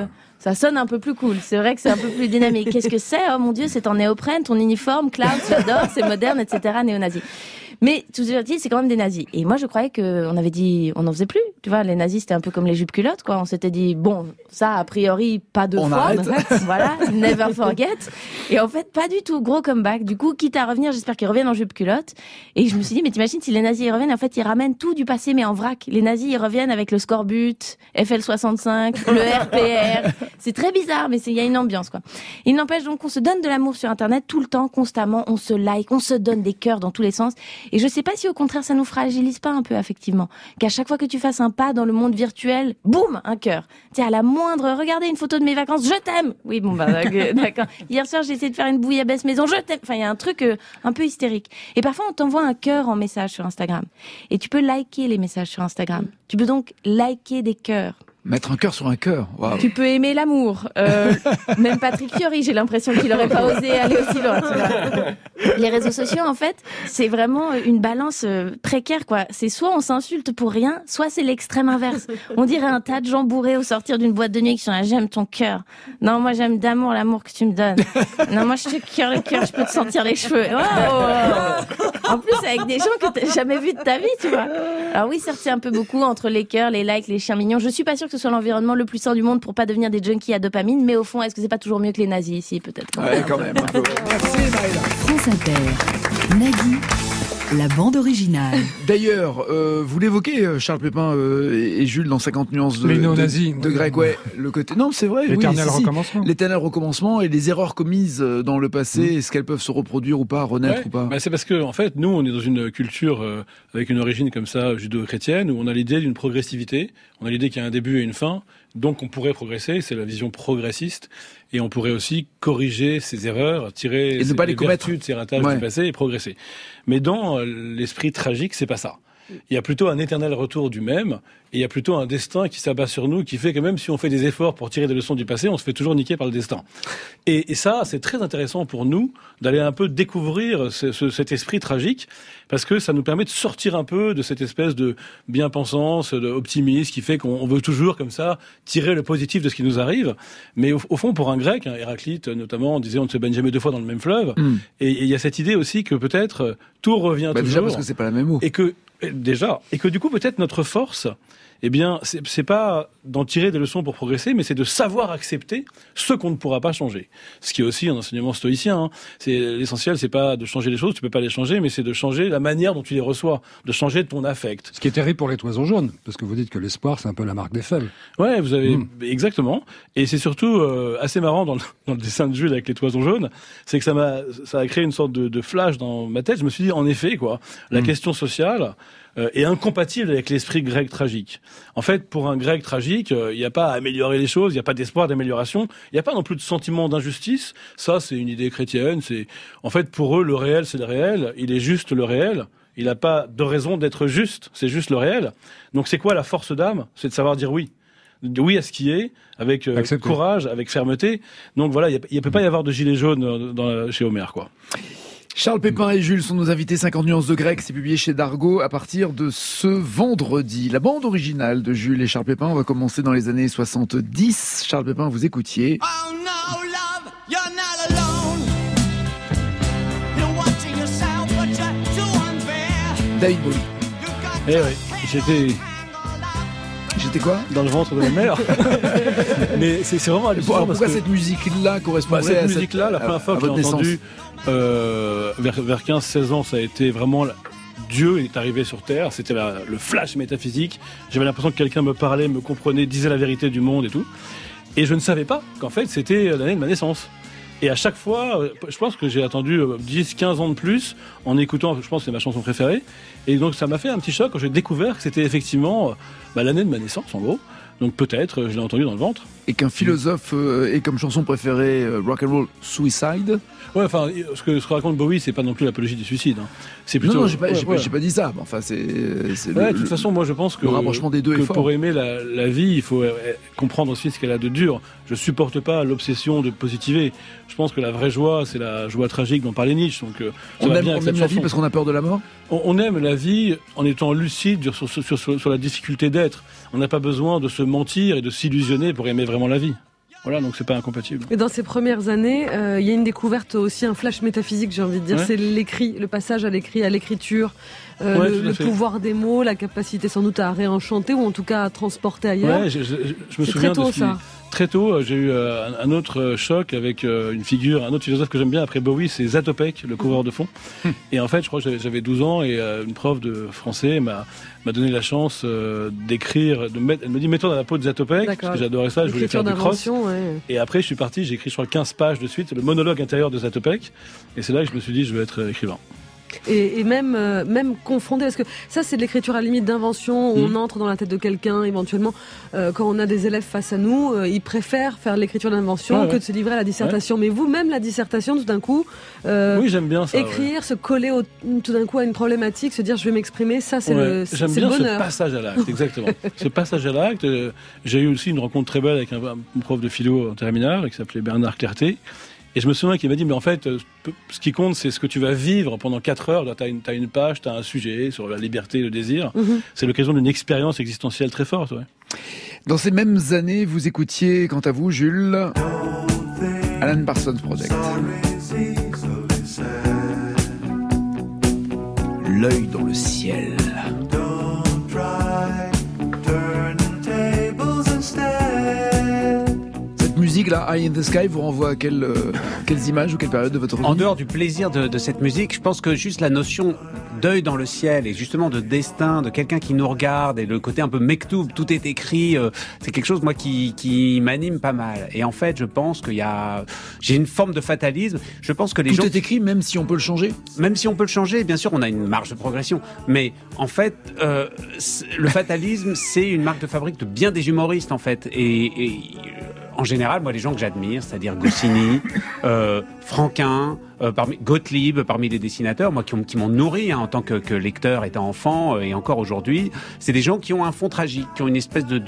un peu plus cool. C'est vrai que c'est un peu plus dynamique. Qu'est-ce que c'est? Oh mon Dieu, c'est en néoprène, ton uniforme, Klaus, j'adore, c'est moderne, etc., néo-nazis. Mais tout ça dit, c'est quand même des nazis. Et moi, je croyais qu'on avait dit, on n'en faisait plus. Tu vois, les nazis, c'était un peu comme les jupes culottes, quoi. On s'était dit, bon, ça, a priori, pas deux fois. Arrête. Voilà, never forget. Et en fait, pas du tout. Gros comeback. Du coup, quitte à revenir, j'espère qu'ils reviennent en jupe culotte. Et je me suis dit, mais t'imagines si les nazis, ils reviennent, en fait, ils ramènent tout du passé, mais en vrac. Les nazis, ils reviennent avec le scorbut, FL65, le RPR. C'est très bizarre, mais il y a une ambiance, quoi. Il n'empêche donc qu'on se donne de l'amour sur Internet tout le temps, constamment. On se like, on se donne des cœurs dans tous les sens. Et je sais pas si au contraire ça nous fragilise pas un peu affectivement, qu'à chaque fois que tu fasses un pas dans le monde virtuel, boum, un cœur. Tiens, à la moindre, regardez une photo de mes vacances, je t'aime. Oui, bon bah d'accord. Hier soir j'ai essayé de faire une bouillabaisse maison, je t'aime. Enfin, il y a un truc un peu hystérique. Et parfois on t'envoie un cœur en message sur Instagram. Et tu peux liker les messages sur Instagram. Tu peux donc liker des cœurs. Mettre un cœur sur un cœur. Wow. Tu peux aimer l'amour. Même Patrick Fiori, j'ai l'impression qu'il n'aurait pas osé aller aussi loin. Tu vois. Les réseaux sociaux, en fait, c'est vraiment une balance précaire, quoi. C'est soit on s'insulte pour rien, soit c'est l'extrême inverse. On dirait un tas de gens bourrés au sortir d'une boîte de nuit qui sont là, j'aime ton cœur. Non, moi j'aime d'amour l'amour que tu me donnes. Non, moi je te cœur le cœur, je peux te sentir les cheveux. Oh. En plus, avec des gens que t'as jamais vus de ta vie, tu vois. Alors oui, certes, c'est un peu beaucoup entre les cœurs, les likes, les chiens mignons. Je suis pas sûre que ce soit l'environnement le plus sain du monde pour pas devenir des junkies à dopamine, mais au fond, est-ce que c'est pas toujours mieux que les nazis ici, peut-être? Ouais, quand même. Merci, Maëla. France Inter, Nagui, la bande originale. D'ailleurs, vous l'évoquez, Charles Pépin et Jules, dans 50 nuances de grec. Ouais, le côté. Non, c'est vrai. L'éternel recommencement. L'éternel recommencement et les erreurs commises dans le passé, est-ce qu'elles peuvent se reproduire ou pas, renaître ou pas? Bah c'est parce que, en fait, nous, on est dans une culture avec une origine comme ça, judéo-chrétienne, où on a l'idée d'une progressivité. On a l'idée qu'il y a un début et une fin. Donc, on pourrait progresser. C'est la vision progressiste. Et on pourrait aussi corriger ses erreurs, tirer et ne pas les commettre de ses ratages du passé et progresser. Mais dans l'esprit tragique, c'est pas ça. Il y a plutôt un éternel retour du même, et il y a plutôt un destin qui s'abat sur nous, qui fait que même si on fait des efforts pour tirer des leçons du passé, on se fait toujours niquer par le destin. Et ça, c'est très intéressant pour nous d'aller un peu découvrir cet esprit tragique, parce que ça nous permet de sortir un peu de cette espèce de bien-pensance, d'optimisme, qui fait qu'on veut toujours, comme ça, tirer le positif de ce qui nous arrive. Mais au fond, pour un grec, Héraclite notamment, disait on ne se baigne jamais deux fois dans le même fleuve, et il y a cette idée aussi que peut-être tout revient toujours. Déjà parce que c'est pas la même eau. Et que du coup peut-être notre force, eh bien c'est pas d'en tirer des leçons pour progresser, mais c'est de savoir accepter ce qu'on ne pourra pas changer. Ce qui est aussi un enseignement stoïcien. Hein. C'est l'essentiel, c'est pas de changer les choses, tu peux pas les changer, mais c'est de changer la manière dont tu les reçois, de changer ton affect. Ce qui est terrible pour les toisons jaunes, parce que vous dites que l'espoir c'est un peu la marque des faibles. Ouais, vous avez exactement. Et c'est surtout assez marrant dans le dessin de Jules avec les toisons jaunes, c'est que ça a créé une sorte de flash dans ma tête. Je me suis dit en effet quoi, la question sociale est incompatible avec l'esprit grec tragique. En fait, pour un grec tragique, il n'y a pas à améliorer les choses, il n'y a pas d'espoir d'amélioration, il n'y a pas non plus de sentiment d'injustice. Ça, c'est une idée chrétienne. En fait, pour eux, le réel, c'est le réel. Il est juste le réel. Il n'a pas de raison d'être juste. C'est juste le réel. Donc, c'est quoi la force d'âme? C'est de savoir dire oui. Oui à ce qui est, avec courage, avec fermeté. Donc voilà, il ne peut pas y avoir de gilet jaune chez Homère, quoi. Charles Pépin et Jules sont nos invités. 50 nuances de grec, c'est publié chez Dargaud à partir de ce vendredi. La bande originale de Jules et Charles Pépin, on va commencer dans les années 70. Charles Pépin, vous écoutiez. Oh no, love, you're not alone. You're watching yourself, but you're too unfair. David Bowie. Eh oui, J'étais quoi ? Dans le ventre de ma mère. Mais c'est vraiment hallucinant. Pourquoi cette musique-là correspondait à cette musique-là, la première fois que j'ai entendu, vers 15-16 ans, ça a été vraiment... Dieu est arrivé sur Terre, c'était le flash métaphysique. J'avais l'impression que quelqu'un me parlait, me comprenait, disait la vérité du monde et tout. Et je ne savais pas qu'en fait, c'était l'année de ma naissance. Et à chaque fois, je pense que j'ai attendu 10-15 ans de plus en écoutant, je pense que c'est ma chanson préférée. Et donc ça m'a fait un petit choc quand j'ai découvert que c'était effectivement l'année de ma naissance, en gros. Donc peut-être, je l'ai entendu dans le ventre. Et qu'un philosophe ait comme chanson préférée Rock'n'Roll Suicide. Ouais, enfin, ce que raconte Bowie, c'est pas non plus l'apologie du suicide. Hein. C'est plutôt. Non, j'ai pas dit ça. Enfin, c'est de toute façon, moi, je pense que le rapprochement des deux est fort. Pour aimer la vie, il faut comprendre aussi ce qu'elle a de dur. Je supporte pas l'obsession de positiver. Je pense que la vraie joie, c'est la joie tragique dont parlait Nietzsche. Donc, on aime la vie parce qu'on a peur de la mort. On aime la vie en étant lucide sur la difficulté d'être. On n'a pas besoin de se mentir et de s'illusionner pour aimer vraiment la vie. Voilà, donc c'est pas incompatible. Et dans ces premières années, il y a une découverte aussi, un flash métaphysique, j'ai envie de dire. Ouais. C'est l'écrit, le passage à l'écrit, à l'écriture, le pouvoir des mots, la capacité sans doute à réenchanter ou en tout cas à transporter ailleurs. Ouais, je me souviens très tôt, ça. Très tôt, j'ai eu un autre choc avec une figure, un autre philosophe que j'aime bien après Bowie, c'est Zatopek, le coureur de fond. Et en fait, je crois que j'avais 12 ans et une prof de français m'a donné la chance d'écrire, elle me dit mets-toi dans la peau de Zatopek, parce que j'adorais ça, je voulais faire du cross. Ouais. Et après, je suis parti, j'ai écrit je crois 15 pages de suite, le monologue intérieur de Zatopek, et c'est là que je me suis dit je veux être écrivain. Et même confronté, parce que ça c'est de l'écriture à la limite d'invention, où on entre dans la tête de quelqu'un éventuellement, quand on a des élèves face à nous, ils préfèrent faire de l'écriture d'invention que de se livrer à la dissertation. Mais vous, même la dissertation, tout d'un coup, oui, j'aime bien ça, écrire, se coller tout d'un coup à une problématique, se dire je vais m'exprimer, ça c'est j'aime bien le bonheur. Ce passage à l'acte, exactement. Ce passage à l'acte, j'ai eu aussi une rencontre très belle avec un prof de philo en terminale qui s'appelait Bernard Clerté. Et je me souviens qu'il m'a dit, mais en fait, ce qui compte, c'est ce que tu vas vivre pendant 4 heures. T'as une page, t'as un sujet sur la liberté et le désir. C'est l'occasion d'une expérience existentielle très forte. Ouais. Dans ces mêmes années, vous écoutiez, quant à vous, Jules, Alan Parsons Project. L'œil dans le ciel. Musique là, Eye in the Sky, vous renvoie à quelles images ou quelle période de votre vie ? En dehors du plaisir de cette musique, je pense que juste la notion d'œil dans le ciel et justement de destin, de quelqu'un qui nous regarde et le côté un peu mektoub, tout est écrit, c'est quelque chose moi qui m'anime pas mal. Et en fait, je pense j'ai une forme de fatalisme. Je pense que les gens... Tout est écrit même si on peut le changer ? Même si on peut le changer, bien sûr, on a une marge de progression. Mais en fait, le fatalisme, c'est une marque de fabrique de bien des humoristes en fait. Et en général, moi, les gens que j'admire, c'est-à-dire Goscinny, Franquin, Gottlieb, parmi les dessinateurs, moi, qui m'ont nourri en tant que lecteur étant enfant et encore aujourd'hui, c'est des gens qui ont un fond tragique, qui ont une espèce de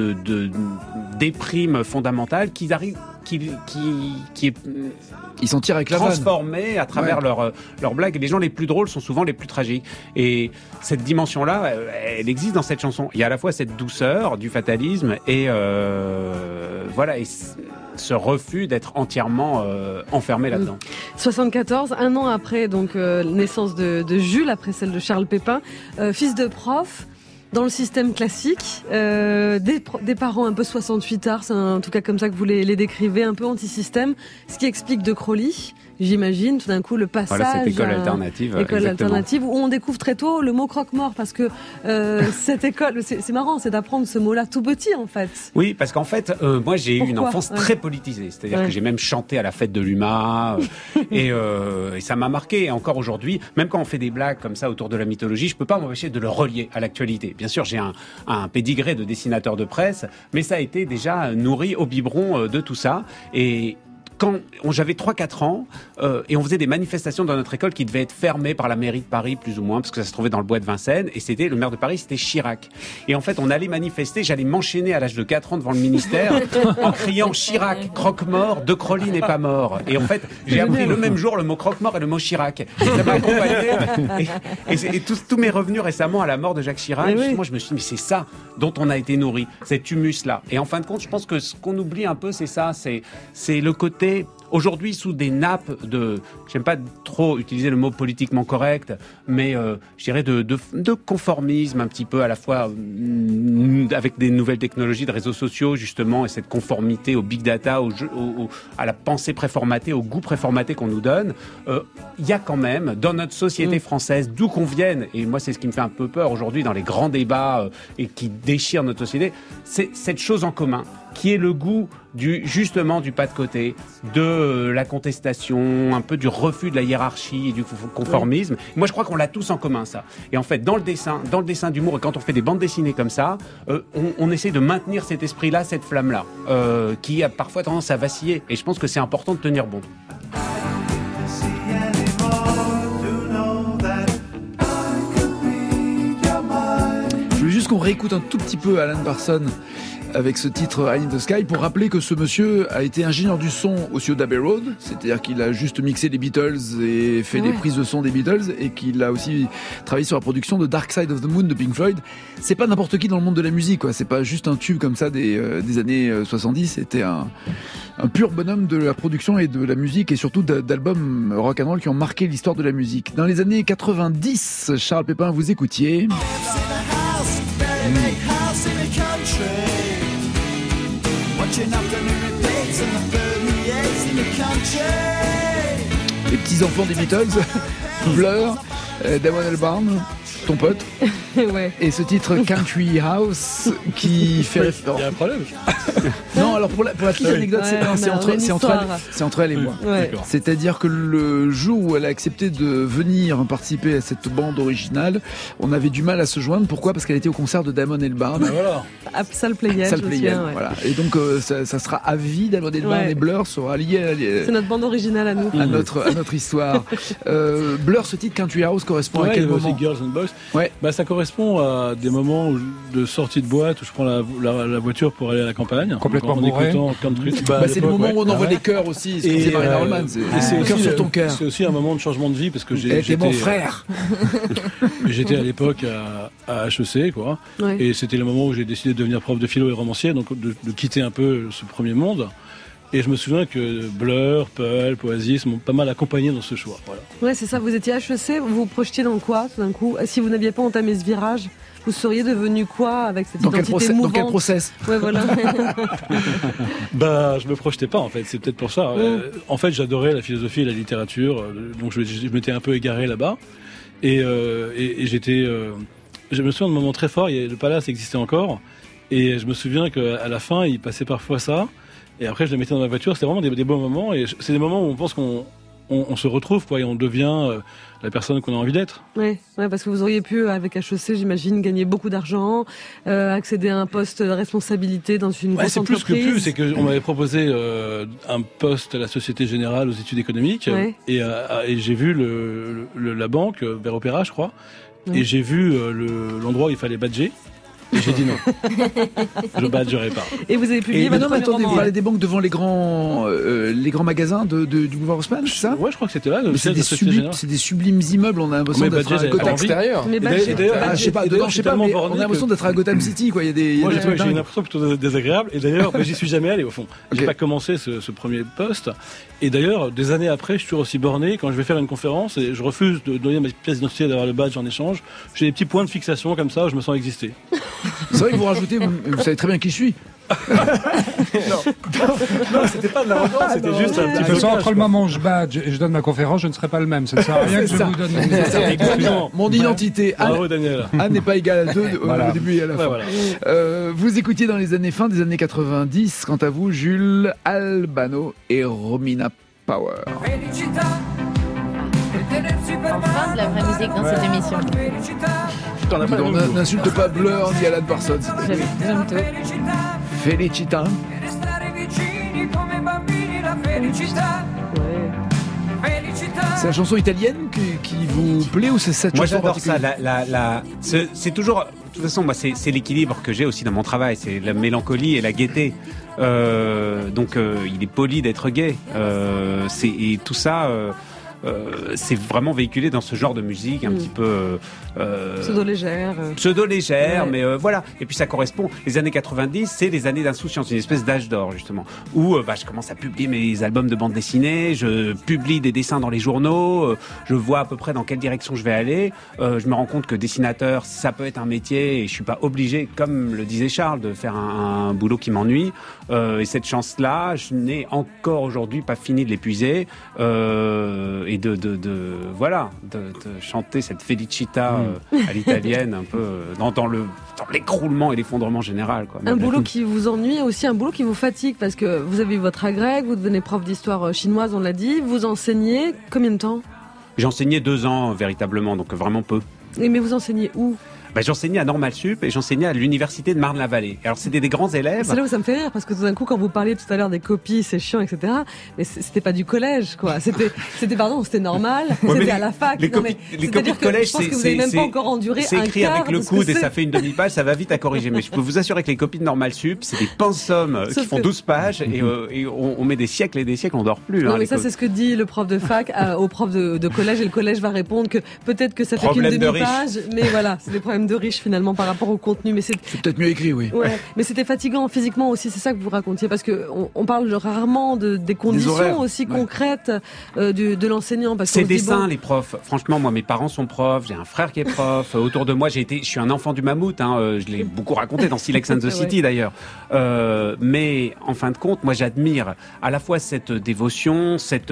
déprime fondamentale, qui arrivent, qui est ils s'en tirent avec la transformés à travers leurs blagues. Et les gens les plus drôles sont souvent les plus tragiques. Et cette dimension-là, elle existe dans cette chanson. Il y a à la fois cette douceur du fatalisme et voilà, et ce refus d'être entièrement enfermé là-dedans. 74, un an après donc naissance de Jules, après celle de Charles Pépin, fils de prof. Dans le système classique, des parents un peu 68ards, c'est en tout cas comme ça que vous les décrivez, un peu anti-système, ce qui explique De Crowley, j'imagine, tout d'un coup le passage cette école alternative. École alternative, où on découvre très tôt le mot croque-mort, parce que cette école, c'est marrant, c'est d'apprendre ce mot-là tout petit en fait. Oui, parce qu'en fait, moi j'ai eu une enfance très politisée, c'est-à-dire que j'ai même chanté à la fête de l'UMA, et ça m'a marqué, et encore aujourd'hui, même quand on fait des blagues comme ça autour de la mythologie, je peux pas m'empêcher de le relier à l'actualité. Bien sûr, j'ai un pédigré de dessinateur de presse, mais ça a été déjà nourri au biberon de tout ça. Et quand j'avais 3-4 ans, et on faisait des manifestations dans notre école qui devaient être fermées par la mairie de Paris, plus ou moins, parce que ça se trouvait dans le bois de Vincennes, et c'était le maire de Paris, c'était Chirac. Et en fait, on allait manifester, j'allais m'enchaîner à l'âge de 4 ans devant le ministère, en criant Chirac, croque-mort, De Crowley n'est pas mort. Et en fait, j'ai appris le même jour le mot croque-mort et le mot Chirac. Et ça m'a accompagné. Et tous mes revenus récemment à la mort de Jacques Chirac, justement, je me suis dit, mais c'est ça dont on a été nourri, cet humus-là. Et en fin de compte, je pense que ce qu'on oublie un peu, c'est ça, c'est le côté... aujourd'hui sous des nappes de, j'aime pas trop utiliser le mot politiquement correct, mais je dirais de conformisme un petit peu à la fois avec des nouvelles technologies de réseaux sociaux justement et cette conformité au big data, à la pensée préformatée, au goût préformaté qu'on nous donne. Il y a quand même dans notre société française, d'où qu'on vienne, et moi c'est ce qui me fait un peu peur aujourd'hui dans les grands débats et qui déchirent notre société, c'est cette chose en commun qui est le goût justement du pas de côté, de la contestation, un peu du refus de la hiérarchie et du conformisme. Oui. Moi, je crois qu'on l'a tous en commun, ça. Et en fait, dans le dessin d'humour, et quand on fait des bandes dessinées comme ça, on essaie de maintenir cet esprit-là, cette flamme-là, qui a parfois tendance à vaciller. Et je pense que c'est important de tenir bon. Je veux juste qu'on réécoute un tout petit peu Alan Parsons avec ce titre Eye in the Sky pour rappeler que ce monsieur a été ingénieur du son au studio d'Abbey Road, c'est-à-dire qu'il a juste mixé les Beatles et fait les prises de son des Beatles, et qu'il a aussi travaillé sur la production de Dark Side of the Moon de Pink Floyd. C'est pas n'importe qui dans le monde de la musique, quoi. C'est pas juste un tube comme ça des années 70, c'était un pur bonhomme de la production et de la musique, et surtout d'albums rock'n'roll qui ont marqué l'histoire de la musique. Dans les années 90, Charles Pépin, vous écoutiez... Les petits enfants des Beatles, Blur, Damon Albarn, ton pote, et ce titre Country House qui fait référence. Il y a un problème. Non, alors pour la petite anecdote, c'est entre elle et moi. Ouais. C'est-à-dire que le jour où elle a accepté de venir participer à cette bande originale, on avait du mal à se joindre. Pourquoi ? Parce qu'elle était au concert de Damon Albarn. Voilà. Salle Playel. Voilà. Et donc ça sera à vie. Damon Albarn et Blur sera liés. C'est notre bande originale à nous. À notre histoire. Blur, ce titre Country House correspond à quel moment ? Aussi Girls and Boys. Ouais. Bah, ça correspond à des moments de sortie de boîte où je prends la voiture pour aller à la campagne. Complètement en écoutant country. C'est le moment où on envoie des cœurs aussi. C'est Marina Rollman. C'est cœur sur ton cœur. C'est aussi un moment de changement de vie parce que j'étais mon frère. J'étais à l'époque à HEC, quoi. Ouais. Et c'était le moment où j'ai décidé de devenir prof de philo et romancier, donc de quitter un peu ce premier monde. Et je me souviens que Blur, Pulp, Oasis m'ont pas mal accompagné dans ce choix. Voilà. Ouais, c'est ça. Vous étiez HEC, vous vous projetiez dans quoi tout d'un coup ? Si vous n'aviez pas entamé ce virage, vous seriez devenu quoi avec cette identité mouvante ? Dans quel process ? Ouais, voilà. Bah, je me projetais pas en fait. C'est peut-être pour ça. En fait, j'adorais la philosophie et la littérature, donc je m'étais un peu égaré là-bas. Et j'étais. Je me souviens de moments très forts. Le Palace existait encore, et je me souviens qu'à la fin, il passait parfois ça. Et après, je le mettais dans ma voiture. C'était vraiment des beaux moments. Et c'est des moments où on pense qu'on se retrouve, quoi, et on devient la personne qu'on a envie d'être. Ouais, parce que vous auriez pu, avec HEC, j'imagine, gagner beaucoup d'argent, accéder à un poste de responsabilité dans une grosse entreprise. C'est plus, c'est qu'on m'avait proposé un poste à la Société Générale aux études économiques, et j'ai vu la banque vers Opéra, je crois, et j'ai vu l'endroit où il fallait badger. Et j'ai dit non. Je badgerai pas. Et vous avez publié votre premier roman. Vous parlez des banques devant les grands magasins du boulevard Haussmann, c'est ça ? Ouais, je crois que c'était là. C'est des sublimes immeubles. On a l'impression d'être à Gotham extérieur. Je sais pas. Dedans, je sais pas. Mais on a l'impression d'être à Gotham City, quoi. Moi, j'ai une impression plutôt désagréable. Et d'ailleurs, j'y suis jamais allé au fond. J'ai pas commencé ce premier poste. Et d'ailleurs, des années après, je suis toujours aussi borné. Quand je vais faire une conférence et je refuse de donner ma pièce d'identité, d'avoir le badge en échange, j'ai des petits points de fixation comme ça où je me sens exister. C'est vrai que vous rajoutez, vous savez très bien qui je suis. Non, c'était pas de l'arrogance, c'était juste un petit peu. Entre le moment où je badge et je donne ma conférence, je ne serai pas le même. Ça ne sert à rien que je vous donne mon identité. Bravo, Daniel. Anne n'est pas égale à 2 au début et à la fin. Voilà. Vous écoutiez dans les années fin des années 90, quant à vous, Jules Albano et Romina Power. Enfin de la vraie musique dans cette émission. On n'insulte pas Blur ni Alan Parsons. J'aime tout. Felicita. C'est la chanson italienne qui vous plaît ou c'est cette chanson particulière ? Moi j'adore ça. C'est toujours. De toute façon, moi c'est l'équilibre que j'ai aussi dans mon travail. C'est la mélancolie et la gaieté. Donc il est poli d'être gai. Et tout ça. c'est vraiment véhiculé dans ce genre de musique un petit peu pseudo-légère. Pseudo-légère, mais voilà. Et puis ça correspond. Les années 90, c'est les années d'insouciance, une espèce d'âge d'or justement, où je commence à publier mes albums de bande dessinée, je publie des dessins dans les journaux, je vois à peu près dans quelle direction je vais aller. Je me rends compte que dessinateur, ça peut être un métier et je suis pas obligé, comme le disait Charles, de faire un boulot qui m'ennuie. Et cette chance-là, je n'ai encore aujourd'hui pas fini de l'épuiser et de chanter cette Felicita à l'italienne un peu dans l'écroulement et l'effondrement général, quoi. Un boulot qui vous ennuie et aussi un boulot qui vous fatigue parce que vous avez eu votre agrég, vous devenez prof d'histoire chinoise, on l'a dit, vous enseignez combien de temps ? J'ai enseigné 2 ans véritablement, donc vraiment peu. Mais vous enseignez où ? J'enseignais à Normal Sup et j'enseignais à l'université de Marne-la-Vallée. Alors c'était des grands élèves. C'est là où ça me fait rire parce que tout d'un coup quand vous parliez tout à l'heure des copies, c'est chiant, etc. Mais c'était pas du collège, quoi. C'était normal. C'était à la fac. Les copies de collège, je pense que vous n'avez même pas encore enduré c'est un écrit quart avec le coude et ça fait une demi-page, ça va vite à corriger. Mais je peux vous assurer que les copies de Normal Sup, c'est des pensums qui font 12 pages et on met des siècles et des siècles, on dort plus. Non, mais ça c'est ce que dit le prof de fac au prof de collège et le collège va répondre que peut-être que ça fait qu'une demi-page, mais voilà, c'est des problèmes de riches finalement par rapport au contenu, mais c'est peut-être mieux écrit, oui. Ouais, mais c'était fatigant physiquement aussi, c'est ça que vous racontiez, parce que on parle rarement des conditions aussi concrètes de l'enseignant. Parce c'est des saints, les profs. Franchement, moi, mes parents sont profs, j'ai un frère qui est prof. Autour de moi, je suis un enfant du mammouth. Je l'ai beaucoup raconté dans Silex and the City d'ailleurs. Mais en fin de compte, moi, j'admire à la fois cette dévotion, cette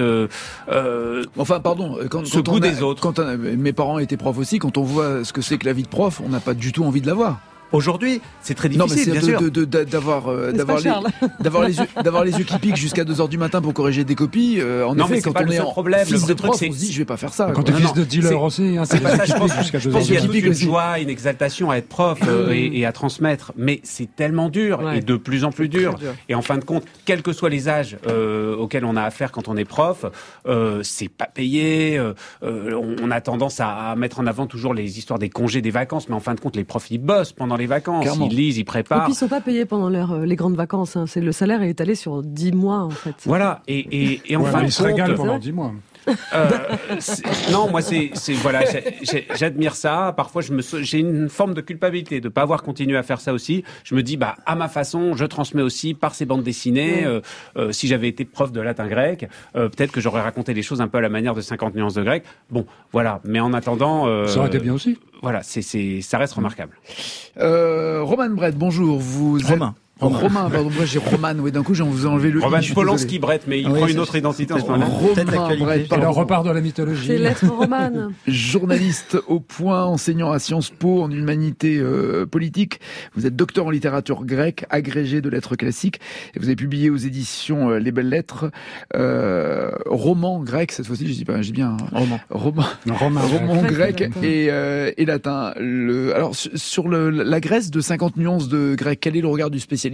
ce goût des autres. Quand mes parents étaient profs aussi, quand on voit ce que c'est que la vie de prof, on n'a pas du tout envie de l'avoir. Aujourd'hui, c'est très difficile, bien sûr. D'avoir les yeux qui piquent jusqu'à 2h du matin pour corriger des copies. En effet, quand on est fils de prof, on se dit je vais pas faire ça. Quand t'es fils de dealer aussi, c'est pas ça. Je pense qu'il y a toute une joie, une exaltation à être prof et à transmettre. Mais c'est tellement dur et de plus en plus dur. Et en fin de compte, quels que soient les âges auxquels on a affaire quand on est prof, c'est pas payé. On a tendance à mettre en avant toujours les histoires des congés, des vacances. Mais en fin de compte, les profs, ils bossent pendant les vacances, clairement. Ils lisent, ils préparent. Et puis ils sont pas payés pendant les grandes vacances. C'est le salaire est étalé sur 10 mois en fait. Voilà. Et en fin de compte, ils se régalent pendant 10 mois. Non, moi voilà, j'admire ça. Parfois, j'ai une forme de culpabilité de pas avoir continué à faire ça aussi. Je me dis, à ma façon, je transmets aussi par ces bandes dessinées. Si j'avais été prof de latin grec, peut-être que j'aurais raconté les choses un peu à la manière de 50 nuances de grec. Bon, voilà. Mais en attendant, ça aurait été bien aussi. Voilà, ça reste remarquable. Roman Brett, bonjour. Romain, pardon, moi j'ai Roman, oui, d'un coup j'ai enlevé le Roman Polanski Brett, mais il prend une autre identité en ce moment. Romain Brett, alors on repart dans la mythologie. C'est l'être Roman. Journaliste au Point, enseignant à Sciences Po en humanité politique. Vous êtes docteur en littérature grecque, agrégé de lettres classiques, et vous avez publié aux éditions Les Belles Lettres roman grec, cette fois-ci je dis bien roman grec et latin. Alors sur la Grèce de 50 nuances de grec, quel est le regard du spécialiste?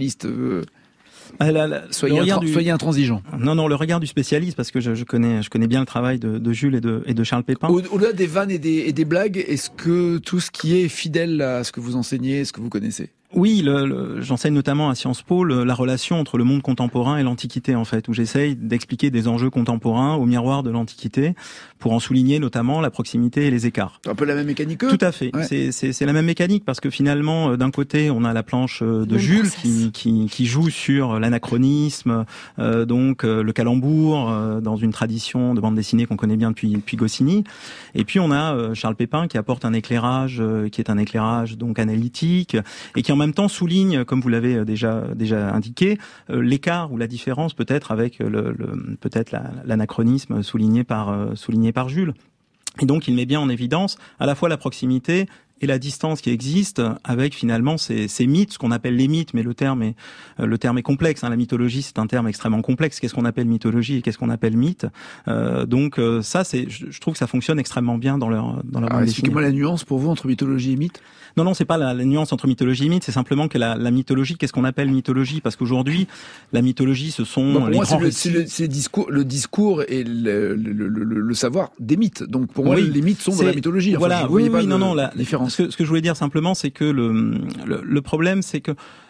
Soyez intransigeant. Non, le regard du spécialiste, parce que je connais bien le travail de Jules et de Charles Pépin. Au-delà des vannes et des blagues, est-ce que tout ce qui est fidèle à ce que vous enseignez, ce que vous connaissez? Oui, j'enseigne notamment à Sciences Po la relation entre le monde contemporain et l'Antiquité, en fait, où j'essaye d'expliquer des enjeux contemporains au miroir de l'Antiquité, pour en souligner notamment la proximité et les écarts. C'est un peu la même mécanique Tout à fait. Ouais. C'est la même mécanique, parce que finalement, d'un côté, on a la planche de Jules qui joue sur l'anachronisme, donc le calembour, dans une tradition de bande dessinée qu'on connaît bien depuis Goscinny. Et puis on a Charles Pépin qui apporte un éclairage qui est un éclairage donc analytique et qui en même temps souligne, comme vous l'avez déjà indiqué, l'écart ou la différence peut-être avec peut-être l'anachronisme souligné par Jules. Et donc il met bien en évidence à la fois la proximité et la distance qui existe avec finalement ces mythes, ce qu'on appelle les mythes, mais le terme est complexe. La mythologie, c'est un terme extrêmement complexe. Qu'est-ce qu'on appelle mythologie et qu'est-ce qu'on appelle mythe? Donc ça, je trouve que ça fonctionne extrêmement bien dans leur bande dessinée. Expliquez-moi la nuance pour vous entre mythologie et mythe. Non, c'est pas la nuance entre mythologie et mythe, c'est simplement que la mythologie, qu'est-ce qu'on appelle mythologie? Parce qu'aujourd'hui, la mythologie, ce sont les grands récits. C'est le discours et le savoir des mythes. Donc pour moi, les mythes sont de la mythologie. Voilà, la différence. Ce que je voulais dire simplement, c'est que le problème, c'est que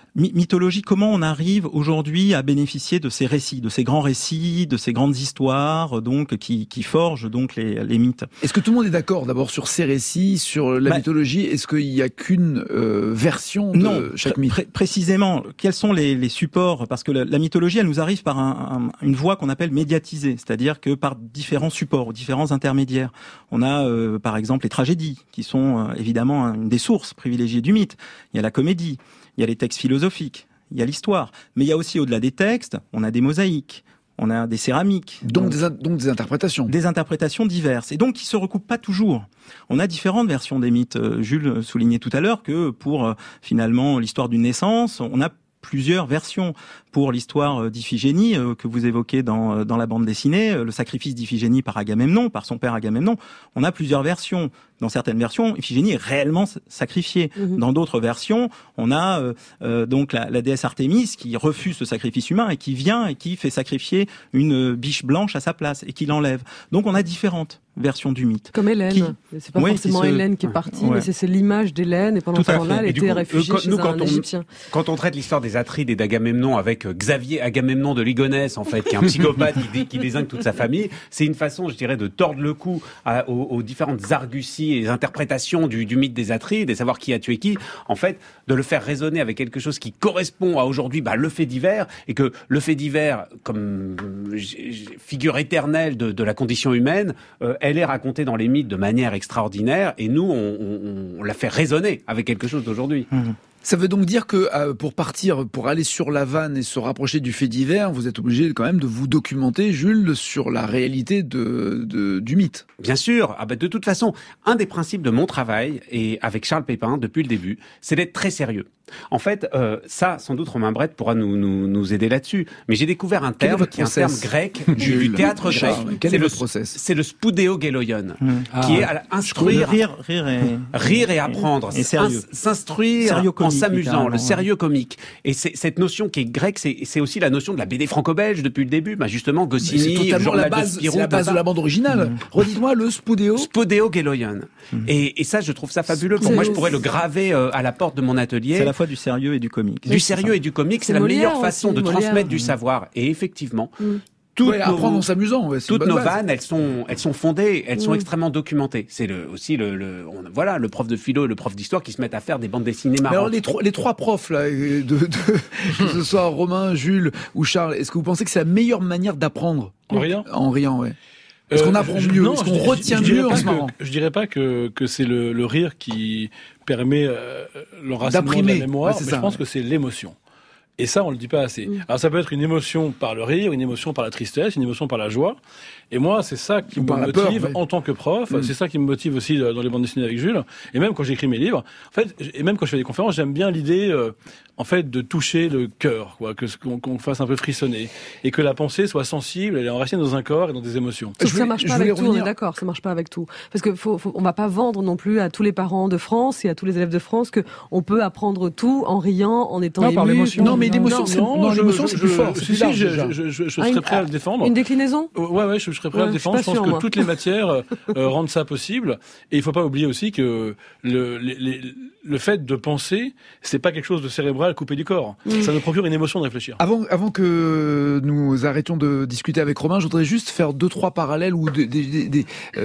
Mythologie, comment on arrive aujourd'hui à bénéficier de ces récits, de ces grands récits, de ces grandes histoires, donc qui forgent donc les mythes. Est-ce que tout le monde est d'accord d'abord sur ces récits, sur la mythologie? Est-ce qu'il n'y a qu'une version de chaque mythe? Précisément, quels sont les supports? Parce que la mythologie, elle nous arrive par une voie qu'on appelle médiatisée, c'est-à-dire que par différents supports, différents intermédiaires. On a par exemple les tragédies, qui sont évidemment une des sources privilégiées du mythe. Il y a la comédie. Il y a les textes philosophiques, il y a l'histoire, mais il y a aussi au-delà des textes, on a des mosaïques, on a des céramiques. Donc des interprétations. Des interprétations diverses, et donc qui se recoupent pas toujours. On a différentes versions des mythes. Jules soulignait tout à l'heure que pour finalement l'histoire d'une naissance, on a plusieurs versions. Pour l'histoire d'Iphigénie que vous évoquez dans la bande dessinée, le sacrifice d'Iphigénie par Agamemnon, par son père Agamemnon, on a plusieurs versions. Dans certaines versions, Iphigénie est réellement sacrifiée. Dans d'autres versions, on a donc la déesse Artémis qui refuse le sacrifice humain et qui vient et qui fait sacrifier une biche blanche à sa place et qui l'enlève. Donc on a différentes versions du mythe. Comme Hélène. C'est pas forcément Hélène qui est partie, mais c'est l'image d'Hélène, et pendant ce temps-là, elle était réfugiée chez un Égyptien. Quand on traite l'histoire des Atrides et d'Agamemnon avec Xavier Agamemnon de Ligonesse, en fait, qui est un psychopathe qui désingue toute sa famille, c'est une façon, je dirais, de tordre le cou aux différentes arguties et les interprétations du mythe des Atrides, et savoir qui a tué qui, en fait, de le faire résonner avec quelque chose qui correspond à aujourd'hui, le fait divers, et que le fait divers, comme figure éternelle de la condition humaine, elle est racontée dans les mythes de manière extraordinaire, et nous, on la fait résonner avec quelque chose d'aujourd'hui. Ça veut donc dire que pour aller sur la vanne et se rapprocher du fait divers, vous êtes obligé quand même de vous documenter, Jules, sur la réalité du mythe. Bien sûr. De toute façon, un des principes de mon travail, et avec Charles Pépin depuis le début, c'est d'être très sérieux. En fait, ça, sans doute, Romain Brett pourra nous aider là-dessus. Mais j'ai découvre un terme qui est un terme grec du théâtre grec. Quel est le process? C'est le spudéogéloion, qui est à instruire, rire et apprendre, et s'instruire en s'amusant, le sérieux comique. Et cette notion qui est grecque, c'est aussi la notion de la BD franco-belge depuis le début. Justement, Goscinny, c'est totalement la base de la bande originale. Redites-moi le spudéogéloion. Et ça, je trouve ça fabuleux. Pour moi, je pourrais le graver à la porte de mon atelier. C'est à la fois du sérieux et du comique. Du sérieux et du comique, c'est la meilleure façon de transmettre du savoir. Et effectivement, apprendre en s'amusant. Toutes nos vannes, elles sont fondées, elles sont extrêmement documentées. C'est aussi le prof de philo et le prof d'histoire qui se mettent à faire des bandes dessinées marrantes. Alors les trois profs là, que ce soit Romain, Jules ou Charles, est-ce que vous pensez que c'est la meilleure manière d'apprendre? En riant. En riant, ouais. Est-ce qu'on apprend mieux? Est-ce qu'on retient mieux en ce moment? Je dirais pas que c'est le rire qui permet l'enracinement de la mémoire, mais je pense que c'est l'émotion. Et ça, on le dit pas assez. Alors ça peut être une émotion par le rire, une émotion par la tristesse, une émotion par la joie. Et moi, c'est ça qui me motive en tant que prof. C'est ça qui me motive aussi dans les bandes dessinées avec Jules. Et même quand j'écris mes livres, en fait, et même quand je fais des conférences, j'aime bien l'idée, en fait, de toucher le cœur, qu'on fasse un peu frissonner, et que la pensée soit sensible, elle est enracinée dans un corps et dans des émotions. Ça marche pas avec tout, on est d'accord, ça marche pas avec tout. Parce que on va pas vendre non plus à tous les parents de France et à tous les élèves de France que on peut apprendre tout en riant, en étant ému. Par l'émotion. Non, mais l'émotion, c'est plus fort. Je serais prêt à le défendre. Une déclinaison? Ouais, je serais prêt à le défendre. Je pense que toutes les matières rendent ça possible. Et il faut pas oublier aussi que le fait de penser, c'est pas quelque chose de cérébral coupé du corps. Ça nous procure une émotion de réfléchir. Avant que nous arrêtions de discuter avec Romain, je voudrais juste faire 2-3 parallèles ou des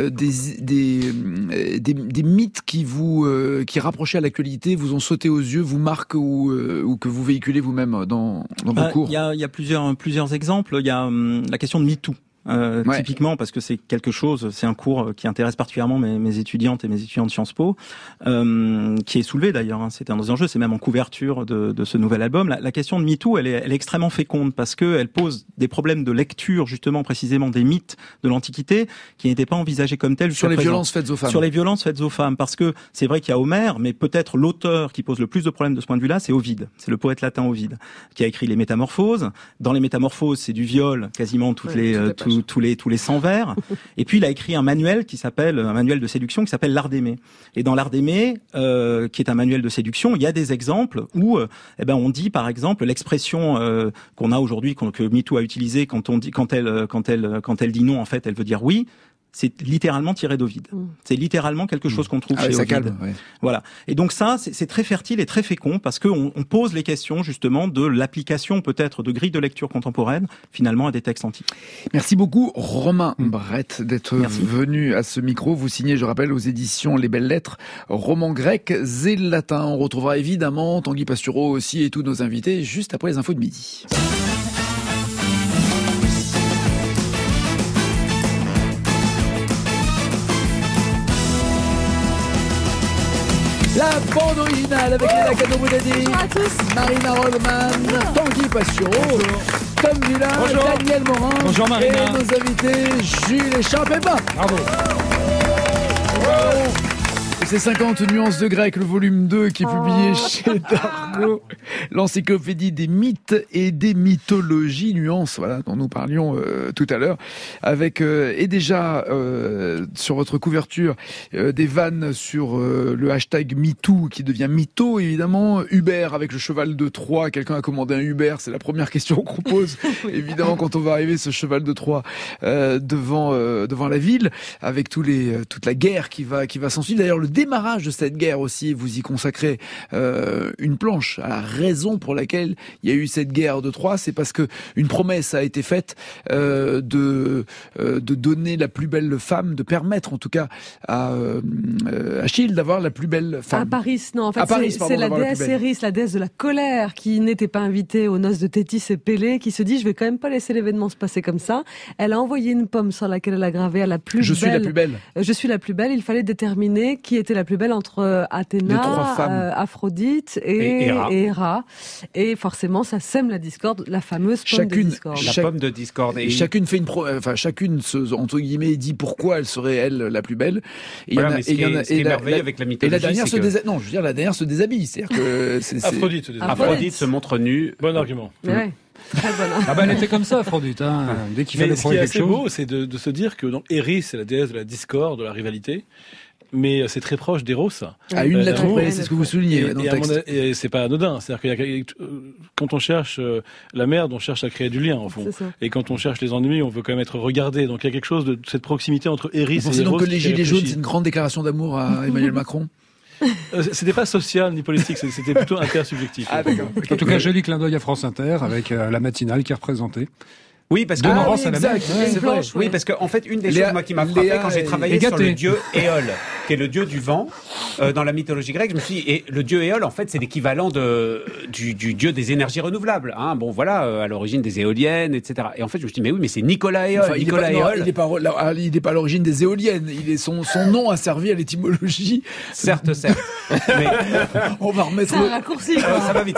mythes qui rapprochés à l'actualité vous ont sauté aux yeux, vous marquent ou que vous véhiculez vous-même dans vos cours. Il y a plusieurs exemples. Il y a la question de MeToo. Typiquement parce que c'est un cours qui intéresse particulièrement mes étudiantes et mes étudiants de Sciences Po, qui est soulevé d'ailleurs, c'est un des enjeux, c'est même en couverture de ce nouvel album. La question de MeToo, elle est extrêmement féconde parce que elle pose des problèmes de lecture justement précisément des mythes de l'Antiquité qui n'étaient pas envisagés comme tels sur les violences faites aux femmes. Sur les violences faites aux femmes, parce que c'est vrai qu'il y a Homère, mais peut-être l'auteur qui pose le plus de problèmes de ce point de vue-là, c'est Ovide. C'est le poète latin Ovide qui a écrit les Métamorphoses. Dans les Métamorphoses, c'est du viol quasiment tous les 100 vers. Et puis il a écrit un manuel de séduction qui s'appelle L'Art d'aimer. Et dans L'Art d'aimer, qui est un manuel de séduction, il y a des exemples où on dit par exemple l'expression qu'on a aujourd'hui, que MeToo a utilisée quand elle dit non, en fait elle veut dire oui. c'est littéralement tiré d'Ovide. C'est littéralement quelque chose qu'on trouve chez Ovide. Calme, ouais. Voilà. Et donc ça, c'est très fertile et très fécond parce qu'on pose les questions justement de l'application peut-être de grilles de lecture contemporaine finalement à des textes antiques. Merci beaucoup Romain Brett d'être venu à ce micro. Vous signez, je rappelle, aux éditions Les Belles Lettres, romans grecs et latins. On retrouvera évidemment Tanguy Pastureau aussi et tous nos invités juste après les infos de midi. La bande originale avec Léna Cadot-Boudadi, Marina Rollman, Tanguy Pastureau, Tom Villain, Daniel Morin. Bonjour Marina. Et nos invités Jules et Charles Pépin. Bravo. C'est 50 nuances de grec, le volume 2 qui est publié chez Dargaud, l'encyclopédie des mythes et des mythologies, nuances, voilà, dont nous parlions tout à l'heure, avec et déjà sur votre couverture des vannes sur le hashtag MeToo qui devient mytho évidemment, Uber avec le cheval de Troie, quelqu'un a commandé un Uber, c'est la première question qu'on pose évidemment quand on va arriver ce cheval de Troie devant la ville, avec toute la guerre qui va s'ensuivre. D'ailleurs le démarrage de cette guerre aussi, vous y consacrez une planche à la raison pour laquelle il y a eu cette guerre de Troie, c'est parce que une promesse a été faite de donner la plus belle femme, de permettre en tout cas à Achille d'avoir la plus belle femme. À Paris, non, en fait c'est la déesse Eris, la déesse de la colère, qui n'était pas invitée aux noces de Thétis et Pélée, qui se dit je vais quand même pas laisser l'événement se passer comme ça. Elle a envoyé une pomme sur laquelle elle a gravé à la plus belle. Je suis la plus belle. Je suis la plus belle. Il fallait déterminer qui était la plus belle entre Athéna, Aphrodite et Héra. Et forcément, ça sème la discorde, la fameuse pomme de discorde. La pomme de discorde. Et chacune fait chacune entre guillemets dit pourquoi elle serait elle la plus belle. Et voilà, ce qui est merveilleux avec la mythologie, et la dernière la dernière se déshabille, c'est-à-dire que Aphrodite se montre nue. Bon argument. Ouais. Très bonne. Ah bah elle était comme ça, Aphrodite. Hein. Dès qu'il fallait prouver quelque chose. Ce qui est assez beau, c'est de se dire que donc Eris, c'est la déesse de la discorde, de la rivalité. Mais c'est très proche d'Eros. À une lettre près, c'est ce que vous soulignez dans le texte. Et c'est pas anodin. C'est-à-dire quand on cherche la merde, on cherche à créer du lien, au fond. Et quand on cherche les ennemis, on veut quand même être regardé. Donc il y a quelque chose de cette proximité entre Eris et Eros. Vous pensez donc que les Gilets jaunes, c'est une grande déclaration d'amour à Emmanuel Macron? C'était pas social ni politique, c'était plutôt intersubjectif. Ah, d'accord. En tout cas, joli clin d'œil à France Inter avec la matinale qui est représentée. Oui, parce que c'est vrai. Oui, parce que en fait, une des choses moi qui m'a frappé quand j'ai travaillé sur le dieu Éole, qui est le dieu du vent dans la mythologie grecque, je me suis dit, et le dieu Éole, en fait, c'est l'équivalent du dieu des énergies renouvelables. Hein. Bon, voilà, à l'origine des éoliennes, etc. Et en fait, je me suis dit, mais oui, mais c'est Nicolas Éole. Enfin, il n'est pas à l'origine des éoliennes. Son nom a servi à l'étymologie. Certes. Mais on va remettre. C'est un raccourci. Ça va vite.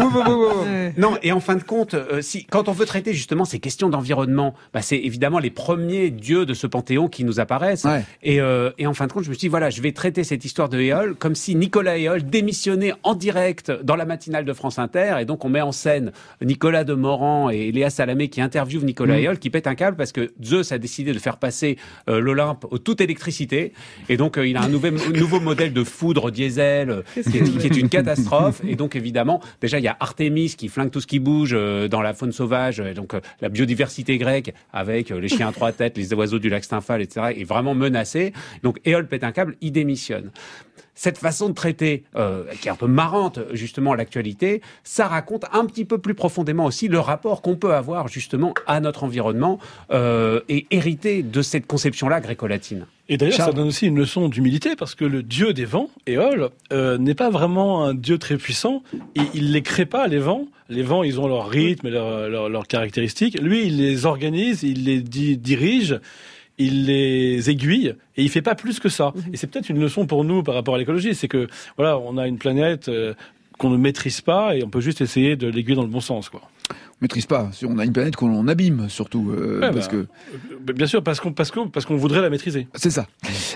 Non, et en fin de compte, quand on veut traiter justement ces questions d'environnement, c'est évidemment les premiers dieux de ce panthéon qui nous apparaissent. Ouais. Et en fin de compte, je me suis dit, voilà, je vais traiter cette histoire de Éole comme si Nicolas Éole démissionnait en direct dans la matinale de France Inter. Et donc, on met en scène Nicolas Demorand et Léa Salamé qui interviewent Nicolas Éole, qui pète un câble parce que Zeus a décidé de faire passer l'Olympe au toute électricité. Et donc, il a un nouveau modèle de foudre diesel qui est une catastrophe. Et donc, évidemment, déjà, il y a Artémis qui flingue tout ce qui bouge dans la faune sauvage. Donc, la biodiversité grecque avec les chiens à trois têtes, les oiseaux du lac Stymphale, etc., est vraiment menacée. Donc Éole pète un câble, il démissionne. Cette façon de traiter, qui est un peu marrante justement l'actualité, ça raconte un petit peu plus profondément aussi le rapport qu'on peut avoir justement à notre environnement et hérité de cette conception-là gréco-latine. Et d'ailleurs, ça donne aussi une leçon d'humilité parce que le dieu des vents, Éole, n'est pas vraiment un dieu très puissant. Et il les crée pas, les vents. Les vents, ils ont leur rythme et leurs caractéristiques. Lui, il les organise, il les dirige, il les aiguille et il fait pas plus que ça. Et c'est peut-être une leçon pour nous par rapport à l'écologie, c'est que voilà, on a une planète qu'on ne maîtrise pas et on peut juste essayer de l'aiguiller dans le bon sens, quoi. On maîtrise pas. Si on a une planète qu'on abîme, surtout, parce que. Bien sûr, parce qu'on voudrait la maîtriser. C'est ça.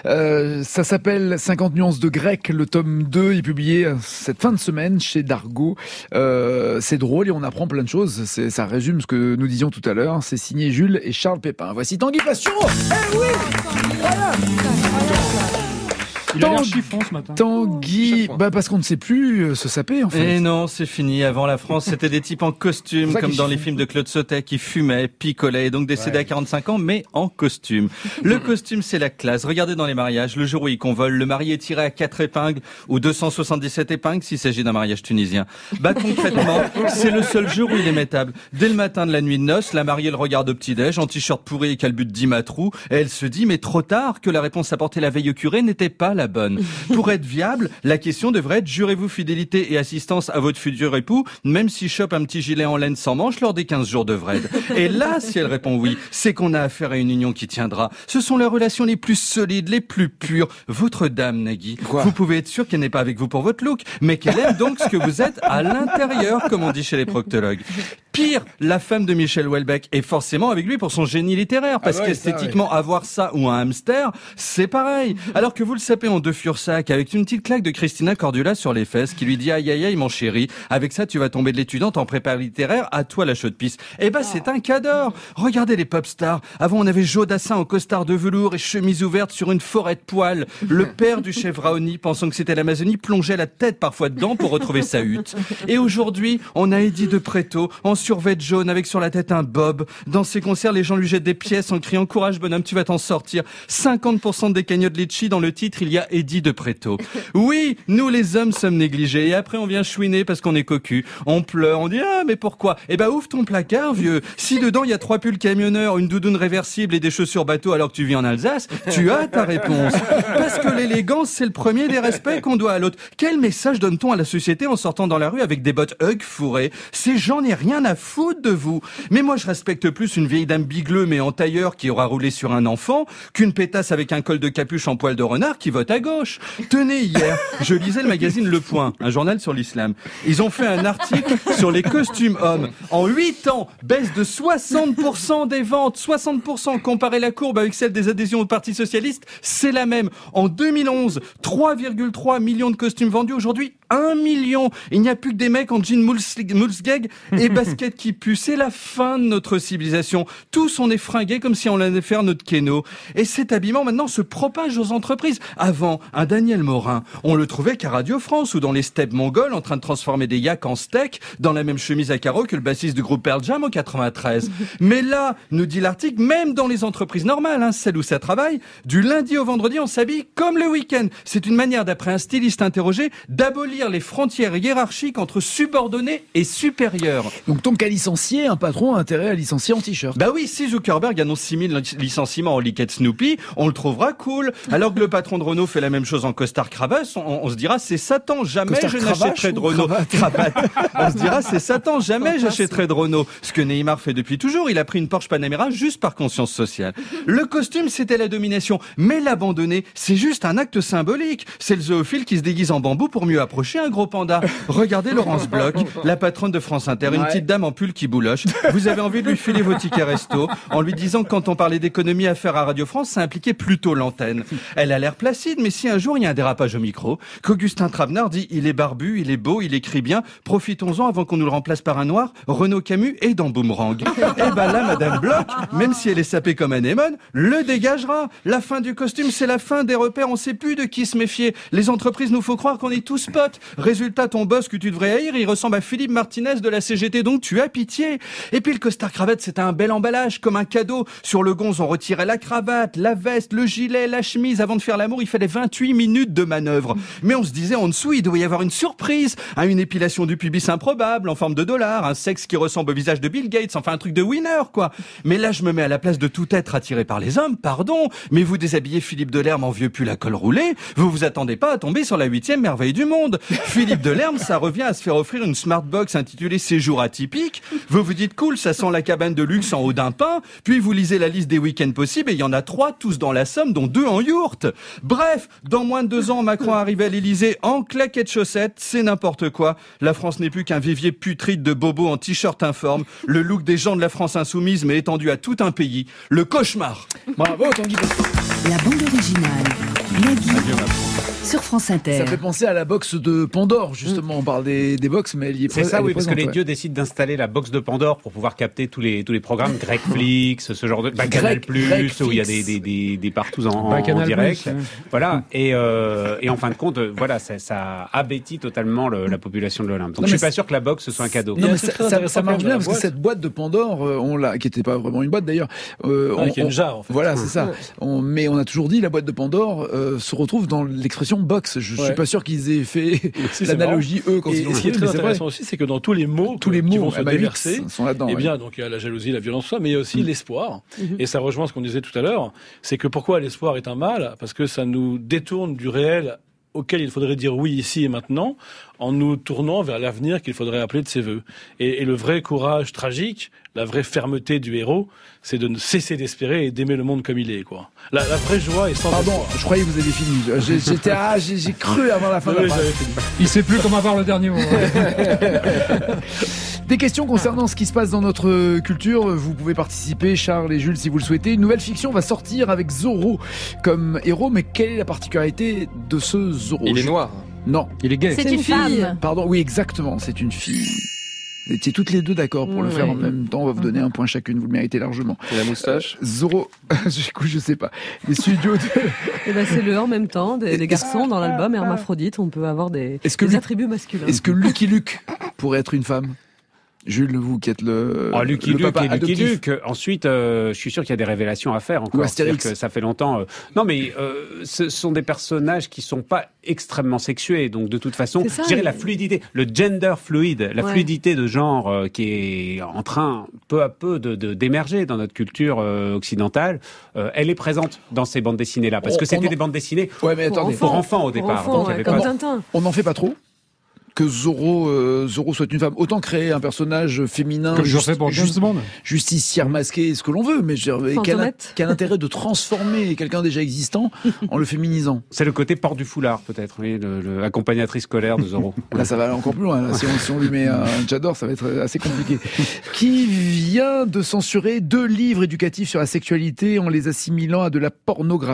Ça s'appelle 50 nuances de grec. Le tome 2 est publié cette fin de semaine chez Dargaud. C'est drôle et on apprend plein de choses. Ça résume ce que nous disions tout à l'heure. C'est signé Jules et Charles Pépin. Voici Tanguy Pastureau. Eh oui! Voilà! Il a l'air chiffon ce matin. Tanguy, parce qu'on ne sait plus se saper en fait. Et non, c'est fini. Avant la France, c'était des types en costume, comme dans les films de Claude Sautet, qui fumaient, picolaient, et donc décédés à 45 ans, mais en costume. Le costume, c'est la classe. Regardez dans les mariages, le jour où ils convolent, le marié est tiré à 4 épingles ou 277 épingles s'il s'agit d'un mariage tunisien. Concrètement, c'est le seul jour où il est mettable. Dès le matin de la nuit de noces, la mariée le regarde au petit-déj, en t-shirt pourri et calbut de 10 matrous, et elle se dit, mais trop tard, que la réponse apportée la veille au curé n'était pas la bonne. Pour être viable, la question devrait être, jurez-vous fidélité et assistance à votre futur époux, même s'il chope un petit gilet en laine sans manches lors des 15 jours de Vred. Et là, si elle répond oui, c'est qu'on a affaire à une union qui tiendra. Ce sont les relations les plus solides, les plus pures. Votre dame, Nagui, vous pouvez être sûr qu'elle n'est pas avec vous pour votre look, mais qu'elle aime donc ce que vous êtes à l'intérieur, comme on dit chez les proctologues. Pire, la femme de Michel Houellebecq est forcément avec lui pour son génie littéraire, parce qu'esthétiquement, avoir ça ou un hamster, c'est pareil. Alors que vous le sapez en 2 Fursac, avec une petite claque de Christina Cordula sur les fesses, qui lui dit aïe aïe aïe mon chéri, avec ça tu vas tomber de l'étudiante en prépa littéraire, à toi la chaude pisse. C'est un cadeau. Regardez les pop stars. Avant on avait Joe Dassin en costard de velours et chemise ouverte sur une forêt de poils. Le père du chef Raoni, pensant que c'était l'Amazonie, plongeait la tête parfois dedans pour retrouver sa hutte. Et aujourd'hui, on a Eddie de Pretto en survêt jaune avec sur la tête un bob. Dans ses concerts, les gens lui jettent des pièces en criant courage bonhomme, tu vas t'en sortir. 50% des cagnottes litchi, dans le titre, il y a Eddie de Pretto. Oui, nous les hommes sommes négligés et après on vient chouiner parce qu'on est cocu. On pleure, on dit mais pourquoi ? Ouvre ton placard vieux. Si dedans il y a 3 pulls camionneurs, une doudoune réversible et des chaussures bateau alors que tu vis en Alsace, tu as ta réponse. Parce que l'élégance, c'est le premier des respects qu'on doit à l'autre. Quel message donne-t-on à la société en sortant dans la rue avec des bottes Hug fourrées ? C'est j'en ai rien à foutre de vous. Mais moi je respecte plus une vieille dame bigleux mais en tailleur qui aura roulé sur un enfant qu'une pétasse avec un col de capuche en poil de renard qui vote à gauche. Tenez, hier, je lisais le magazine Le Point, un journal sur l'islam. Ils ont fait un article sur les costumes hommes. En 8 ans, baisse de 60% des ventes. 60%. Comparez la courbe avec celle des adhésions au Parti Socialiste, c'est la même. En 2011, 3,3 millions de costumes vendus. Aujourd'hui, 1 million. Il n'y a plus que des mecs en jean moulsgeg et basket qui puent. C'est la fin de notre civilisation. Tous on est fringués comme si on allait faire notre kéno. Et cet habillement maintenant se propage aux entreprises. Avant, un Daniel Morin, on le trouvait qu'à Radio France ou dans les steppes mongoles en train de transformer des yaks en steak dans la même chemise à carreaux que le bassiste du groupe Pearl Jam en 93. Mais là, nous dit l'article, même dans les entreprises normales, celles où ça travaille, du lundi au vendredi, on s'habille comme le week-end. C'est une manière, d'après un styliste interrogé, d'abolir les frontières hiérarchiques entre subordonnés et supérieurs. Donc tant qu'à licencier, un patron a intérêt à licencier en t-shirt. Oui, si Zuckerberg annonce 6000 licenciements en liquette Snoopy, on le trouvera cool. Alors que le patron de Renault fait la même chose en costard cravate, on se dira c'est Satan, jamais je n'achèterai de Renault. Cravate. On se dira c'est Satan, jamais j'achèterai de Renault. Ce que Neymar fait depuis toujours, il a pris une Porsche Panamera juste par conscience sociale. Le costume, c'était la domination. Mais l'abandonner, c'est juste un acte symbolique. C'est le zoophile qui se déguise en bambou pour mieux approcher un gros panda. Regardez Laurence Bloch, la patronne de France Inter, une petite dame en pull qui bouloche. Vous avez envie de lui filer vos tickets resto en lui disant que quand on parlait d'économie à faire à Radio France, ça impliquait plutôt l'antenne. Elle a l'air placide, mais si un jour il y a un dérapage au micro, qu'Augustin Travenard dit il est barbu, il est beau, il écrit bien, profitons-en avant qu'on nous le remplace par un noir, Renaud Camus est dans Boomerang. Là, Madame Bloch, même si elle est sapée comme Anémone, le dégagera. La fin du costume, c'est la fin des repères, on sait plus de qui se méfier. Les entreprises nous faut croire qu'on est tous potes. Résultat, ton boss que tu devrais haïr, il ressemble à Philippe Martinez de la CGT, donc tu as pitié. Et puis le costard cravate, c'était un bel emballage, comme un cadeau. Sur le gonze, on retirait la cravate, la veste, le gilet, la chemise. Avant de faire l'amour, il fallait 28 minutes de manœuvre. Mais on se disait en dessous, il doit y avoir une surprise. Une épilation du pubis improbable, en forme de dollar, un sexe qui ressemble au visage de Bill Gates, enfin un truc de winner, quoi. Mais là, je me mets à la place de tout être attiré par les hommes, pardon. Mais vous déshabillez Philippe Delerme en vieux pull à col roulé, vous vous attendez pas à tomber sur la 8e merveille du monde. Philippe Delerme, ça revient à se faire offrir une smartbox intitulée Séjour atypique. Vous vous dites cool, ça sent la cabane de luxe en haut d'un pain. Puis vous lisez la liste des week-ends possibles et il y en a 3, tous dans la Somme, dont 2 en yourte. Bref, dans moins de 2 ans, Macron arrive à l'Elysée en claquettes chaussettes, c'est n'importe quoi. La France n'est plus qu'un vivier putride de bobos en t-shirt informe. Le look des gens de la France insoumise mais étendu à tout un pays. Le cauchemar. Bravo, Tanguy. La bande originale. Nagui. sur France Inter. Ça fait penser à la box de Pandore, justement. On parle des box, mais elle y est C'est ça, oui, parce que les ouais. dieux décident d'installer la box de Pandore pour pouvoir capter tous les programmes, Grecflix, ce genre de Canal+, où il y a des partous en direct. Voilà, et en fin de compte, voilà, ça abétit totalement la population de l'Olympe. Donc je suis pas sûr que la box ce soit un cadeau. Non, mais ça marche bien parce que cette boîte de Pandore, qui n'était pas vraiment une boîte d'ailleurs, qui est une jarre en fait. Voilà, c'est ça. Mais on a toujours dit la boîte de Pandore se retrouve dans l'expression box. Je suis pas sûr qu'ils aient fait l'analogie quand ils l'ont fait. Ce qui est très intéressant aussi, c'est que dans tous les mots qui vont se déverser, sont là-dedans. Eh bien, donc il y a la jalousie, la violence, mais il y a aussi l'espoir. Et ça rejoint ce qu'on disait tout à l'heure, c'est que pourquoi l'espoir est un mal ? Parce que ça nous détourne du réel auquel il faudrait dire oui ici et maintenant, en nous tournant vers l'avenir qu'il faudrait appeler de ses voeux. Et le vrai courage tragique, la vraie fermeté du héros, c'est de ne cesser d'espérer et d'aimer le monde comme il est, quoi. La vraie joie est sans Pardon, espoir. je croyais que vous aviez fini. J'ai cru avant la fin de la phrase. Il sait plus comment avoir le dernier mot. Des questions concernant ce qui se passe dans notre culture, vous pouvez participer, Charles et Jules, si vous le souhaitez. Une nouvelle fiction va sortir avec Zorro comme héros, mais quelle est la particularité de ce Zorro ? Il est noir. Non. Il est gay. C'est une femme. Pardon, oui, exactement, c'est une fille. Vous étiez toutes les deux d'accord pour le faire en même temps. On va vous donner un point chacune, vous le méritez largement. Et la moustache ? Zorro, je sais pas. Les studios de... c'est le en même temps des garçons dans l'album Hermaphrodite. On peut avoir des attributs masculins. Est-ce que Lucky Luke pourrait être une femme ? Jules, vous qui êtes le papa adoptif. Lucky Luke. Ensuite, je suis sûr qu'il y a des révélations à faire encore. Ou Astérix. Que ça fait longtemps. Non, mais ce sont des personnages qui sont pas extrêmement sexués. Donc, de toute façon, je dirais la fluidité, le gender fluide, la fluidité de genre qui est en train peu à peu d'émerger dans notre culture occidentale. Elle est présente dans ces bandes dessinées-là, parce que c'était des bandes dessinées pour enfants au départ. Donc, comme Tintin. On n'en fait pas trop que Zorro soit une femme. Autant créer un personnage féminin, comme je fais pour James Bond, justicière masqué, ce que l'on veut, mais quel intérêt de transformer quelqu'un déjà existant en le féminisant ? C'est le côté port du foulard, peut-être, oui, l'accompagnatrice scolaire de Zorro. Là, ça va aller encore plus loin. Là. Si on lui met un J'adore, ça va être assez compliqué. Qui vient de censurer 2 livres éducatifs sur la sexualité en les assimilant à de la pornographie ?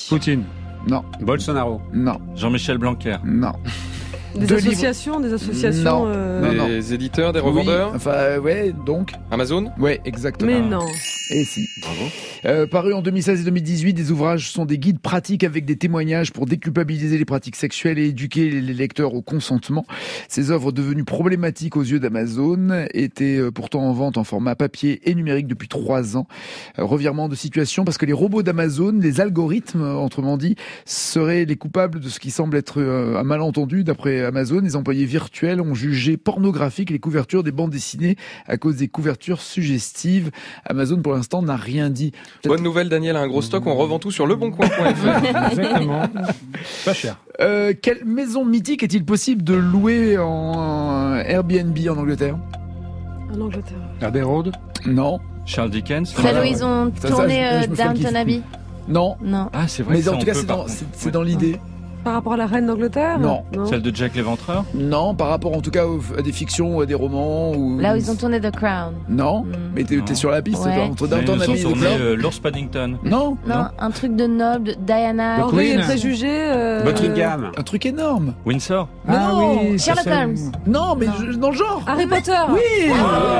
Poutine. Non. Bolsonaro. Non. Jean-Michel Blanquer. Non. Des associations Non. Des éditeurs, des revendeurs. Oui, enfin, ouais, donc. Amazon. Ouais, exactement. Mais non. Et si. Bravo. Paru en 2016 et 2018, des ouvrages sont des guides pratiques avec des témoignages pour déculpabiliser les pratiques sexuelles et éduquer les lecteurs au consentement. Ces œuvres devenues problématiques aux yeux d'Amazon étaient pourtant en vente en format papier et numérique depuis 3 ans. Revirement de situation parce que les robots d'Amazon, les algorithmes, autrement dit, seraient les coupables de ce qui semble être un malentendu. D'après Amazon, les employés virtuels ont jugé pornographiques les couvertures des bandes dessinées à cause des couvertures suggestives. Amazon, pour l'instant, n'a rien dit. Bonne nouvelle, Daniel a un gros stock, on revend tout sur leboncoin.fr. Exactement. Pas cher. Quelle maison mythique est-il possible de louer en Airbnb en Angleterre ? En Angleterre. Abbey Road ? Non. Charles Dickens. Celle où ils ont tourné Downton Abbey ? Non. Ah, c'est vrai. Mais en tout cas, c'est dans l'idée. Par rapport à la reine d'Angleterre ? Non. Celle de Jack l'Éventreur ? Non, par rapport en tout cas à des fictions ou à des romans. Là où ils ont tourné The Crown ? Non, mais t'es sur la piste, toi, entre Downton Abbey et The Crown. L'ours Paddington ? Non, un truc de noble, Diana, Orgueil et préjugés. Buckingham. Un truc énorme. Windsor ? Mais non. Oui, Sherlock Holmes. Non, mais dans le genre. Harry Potter. Oui.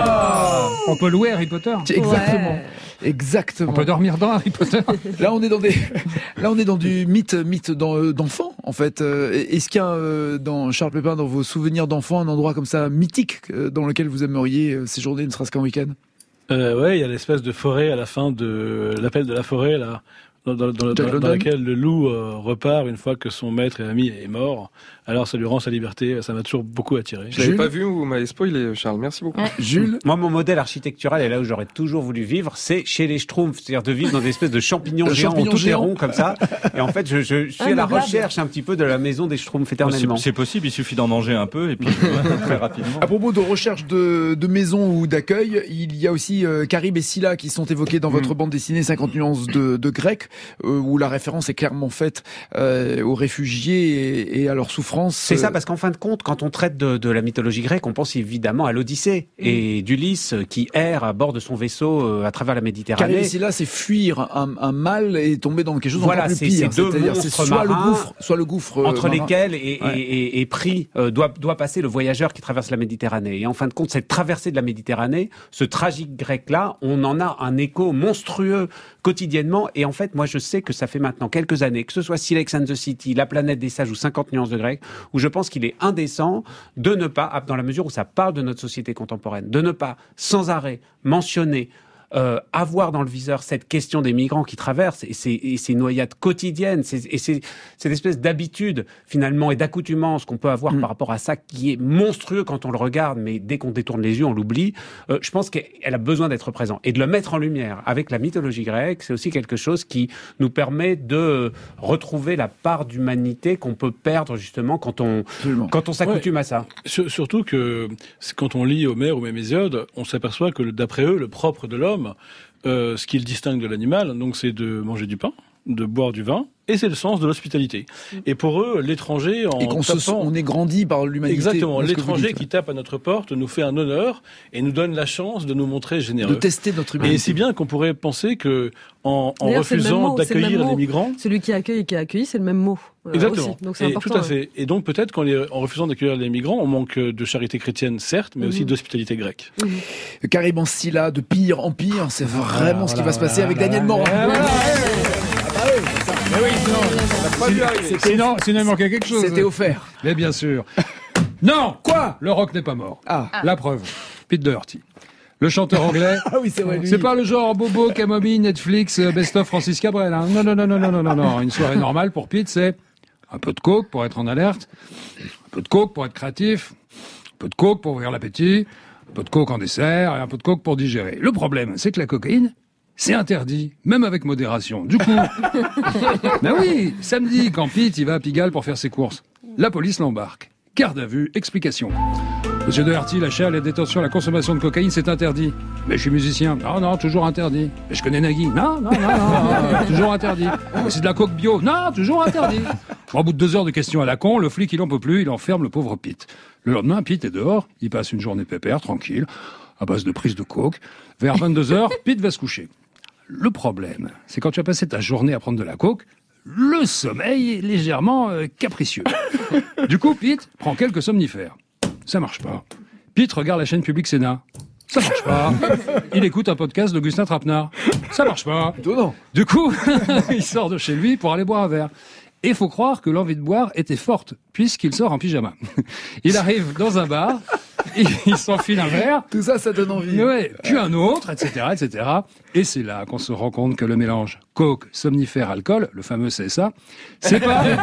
On peut louer Harry Potter. Exactement. Ouais. Exactement. On peut dormir dans Harry Potter. Là, on est dans du mythe d'enfant, en fait. Est-ce qu'il y a dans Charles Pépin, dans vos souvenirs d'enfant, un endroit comme ça mythique dans lequel vous aimeriez séjourner, ne serait-ce qu'un week-end ? Ouais, il y a l'espèce de forêt à la fin de l'appel de la forêt, là, dans laquelle le loup repart une fois que son maître et ami est mort. Alors ça lui rend sa liberté, ça m'a toujours beaucoup attiré. Je l'avais pas vu, vous m'avez spoilé, Charles, merci beaucoup. Jules ? Moi, mon modèle architectural, et là où j'aurais toujours voulu vivre, c'est chez les Schtroumpfs, c'est-à-dire de vivre dans des espèces de champignons géants où tout est rond comme ça. Et en fait, je suis à la recherche un petit peu de la maison des Schtroumpfs éternellement. C'est possible, il suffit d'en manger un peu et puis très rapidement. À propos de recherche de maison ou d'accueil, il y a aussi Carib et Scylla qui sont évoqués dans votre bande dessinée 50 nuances de grec. où la référence est clairement faite aux réfugiés et à leur souffrance. C'est ça, parce qu'en fin de compte, quand on traite de la mythologie grecque, on pense évidemment à l'Odyssée et d'Ulysse qui erre à bord de son vaisseau à travers la Méditerranée. Car ici là, c'est fuir un mal et tomber dans quelque chose d'encore plus pire. C'est-à-dire, c'est soit le gouffre entre lesquels est pris doit passer le voyageur qui traverse la Méditerranée. Et en fin de compte, cette traversée de la Méditerranée, ce tragique grec-là, on en a un écho monstrueux quotidiennement. Et en fait, moi, je sais que ça fait maintenant quelques années, que ce soit Silex and the City, La Planète des Sages ou 50 nuances de grec, où je pense qu'il est indécent de ne pas, dans la mesure où ça parle de notre société contemporaine, de ne pas sans arrêt mentionner avoir dans le viseur cette question des migrants qui traversent et ces noyades quotidiennes, et c'est cette espèce d'habitude finalement et d'accoutumance qu'on peut avoir par rapport à ça qui est monstrueux quand on le regarde, mais dès qu'on détourne les yeux, on l'oublie. Je pense qu'elle a besoin d'être présente et de le mettre en lumière avec la mythologie grecque. C'est aussi quelque chose qui nous permet de retrouver la part d'humanité qu'on peut perdre justement quand on s'accoutume à ça. Surtout que quand on lit Homère ou même Hésiode, on s'aperçoit que d'après eux, le propre de l'homme, ce qui le distingue de l'animal, donc c'est de manger du pain, de boire du vin, et c'est le sens de l'hospitalité. Et pour eux, l'étranger, on est grandi par l'humanité. Exactement. L'étranger qui tape à notre porte nous fait un honneur et nous donne la chance de nous montrer généreux. De tester notre humanité. Et si bien qu'on pourrait penser que en refusant d'accueillir les migrants, celui qui accueille et qui est accueilli, c'est le même mot. Exactement. Aussi. Donc c'est important. Tout à fait. Et donc peut-être en refusant d'accueillir les migrants, on manque de charité chrétienne, certes, mais aussi d'hospitalité grecque. Carrément Scylla, de pire en pire, c'est vraiment ce qui va se passer avec Daniel Morand. Sinon, il manquait quelque chose. C'était offert. Mais bien sûr. Non. Quoi? Le rock n'est pas mort. La preuve. Pete Doherty. Le chanteur anglais. C'est pas le genre bobo, camomille, Netflix, best-of Francis Cabrel. Hein. Non. Une soirée normale pour Pete, c'est un peu de coke pour être en alerte, un peu de coke pour être créatif, un peu de coke pour ouvrir l'appétit, un peu de coke en dessert et un peu de coke pour digérer. Le problème, c'est que la cocaïne, c'est interdit, même avec modération. Du coup, ben oui, samedi, quand Pete il va à Pigalle pour faire ses courses, la police l'embarque. Garde à vue, explication. Monsieur Doherty, la chair, la détention, la consommation de cocaïne, c'est interdit. Mais je suis musicien. Non, toujours interdit. Mais je connais Nagui. Non, toujours interdit. Mais c'est de la coke bio. Non, toujours interdit. Au bout de 2 heures de questions à la con, le flic, il en peut plus, il enferme le pauvre Pete. Le lendemain, Pete est dehors, il passe une journée pépère, tranquille, à base de prise de coke. Vers 22h, Pete va se coucher. Le problème, c'est quand tu as passé ta journée à prendre de la coke, le sommeil est légèrement capricieux. Du coup, Pete prend quelques somnifères. Ça marche pas. Pete regarde la chaîne publique Sénat. Ça marche pas. Il écoute un podcast d'Augustin Trapenard. Ça marche pas. Du coup, il sort de chez lui pour aller boire un verre. Et il faut croire que l'envie de boire était forte, puisqu'il sort en pyjama. Il arrive dans un bar, il s'enfile un verre. Tout ça, ça donne envie. Ouais, puis un autre, etc. Et c'est là qu'on se rend compte que le mélange coke, somnifère, alcool, le fameux CSA, c'est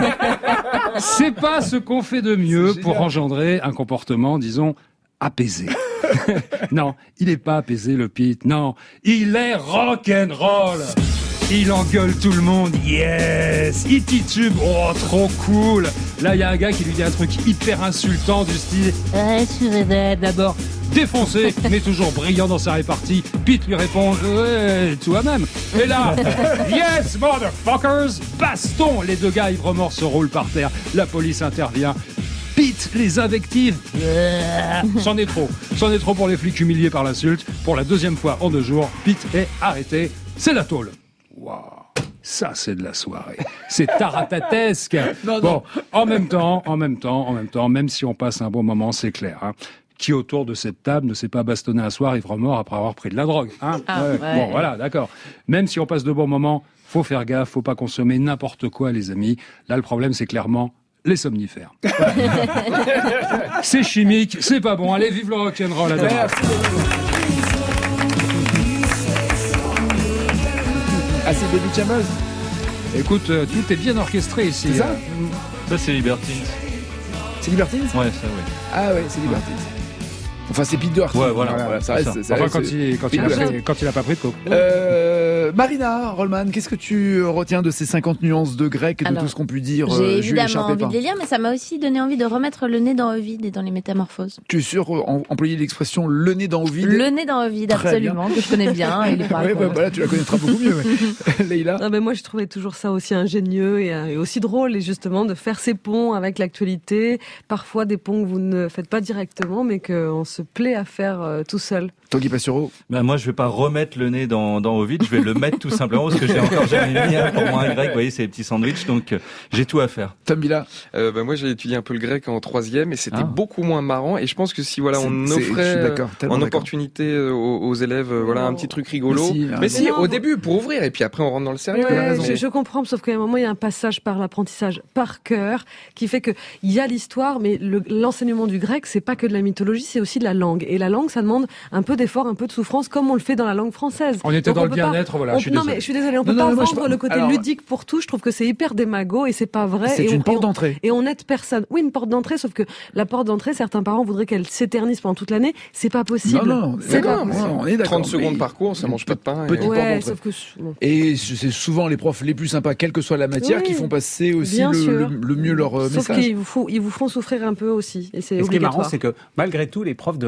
pas ce qu'on fait de mieux pour engendrer un comportement, disons, apaisé. Non, il est pas apaisé, le Pete. Non, il est rock'n'roll. Il engueule tout le monde, yes! Il titube, oh, trop cool! Là, il y a un gars qui lui dit un truc hyper insultant du style d'abord défoncé, mais toujours brillant dans sa répartie. Pete lui répond, ouais, toi-même. Et là, yes, motherfuckers! Baston! Les 2 gars ivres-morts se roulent par terre. La police intervient. Pete les invective. C'en est trop pour les flics humiliés par l'insulte. Pour la 2e fois en 2 jours, Pete est arrêté. C'est la tôle. Waouh, ça c'est de la soirée. C'est taratatesque. Bon, en même temps, même si on passe un bon moment, c'est clair. Hein. Qui autour de cette table ne s'est pas bastonné un soir ivre-mort après avoir pris de la drogue, hein? Ouais. Bon, voilà, d'accord. Même si on passe de bons moments, faut faire gaffe, faut pas consommer n'importe quoi, les amis. Là, le problème, c'est clairement les somnifères. C'est chimique, c'est pas bon. Allez, vive le rock'n'roll, là-dedans. Ah, c'est David Chambers. Écoute, tout est bien orchestré ici. C'est ça Ça, c'est Libertines. C'est Libertines? Ouais, ça, ouais. Ah ouais, c'est Libertines. Enfin, c'est Pete Doherty. Ouais, voilà. Ça reste, enfin, quand il a pas pris de coke. Marina Rollman, qu'est-ce que tu retiens de ces 50 nuances de grec et de tout ce qu'on peut dire J'ai Jules et évidemment envie de les lire, mais ça m'a aussi donné envie de remettre le nez dans Ovide et dans les Métamorphoses. Tu es sûr employer l'expression le nez dans Ovide? Le nez dans Ovide, absolument, que je connais bien. Il est pas voilà, tu la connaîtras beaucoup mieux. Leïla? Non, mais moi, je trouvais toujours ça aussi ingénieux et aussi drôle, et justement de faire ces ponts avec l'actualité. Parfois des ponts que vous ne faites pas directement, mais qu'on se plaît à faire tout seul. Tanguy Pastureau? Moi, je vais pas remettre le nez dans Ovide, je vais le mettre tout simplement parce que j'ai encore jamais mis pour moi un grec. Vous voyez, c'est les petits sandwichs, donc j'ai tout à faire. Tambila? Moi, j'ai étudié un peu le grec en 3e et c'était beaucoup moins marrant. Et je pense que si on offrait en opportunité aux élèves, un petit truc rigolo. Mais si, au début pour ouvrir et puis après on rentre dans le sérieux. Je comprends, sauf qu'à un moment il y a un passage par l'apprentissage par cœur qui fait que il y a l'histoire, mais l'enseignement du grec c'est pas que de la mythologie, c'est aussi de la langue. Et la langue, ça demande un peu d'effort, un peu de souffrance, comme on le fait dans la langue française. On était dans le bien-être, voilà. Non, mais je suis désolée, on peut pas vendre le côté ludique pour tout. Je trouve que c'est hyper démago et c'est pas vrai. C'est une porte d'entrée. Et on aide personne. Oui, une porte d'entrée, sauf que la porte d'entrée, certains parents voudraient qu'elle s'éternise pendant toute l'année. C'est pas possible. Non, c'est pas possible. On est d'accord. 30 secondes par cours, ça mange pas de pain. Sauf que... Et c'est souvent les profs les plus sympas, quelle que soit la matière, qui font passer aussi le mieux leur message. Sauf qu'ils vous font souffrir un peu aussi. Et c'est ce qui est marrant, c'est que malgré tout, les profs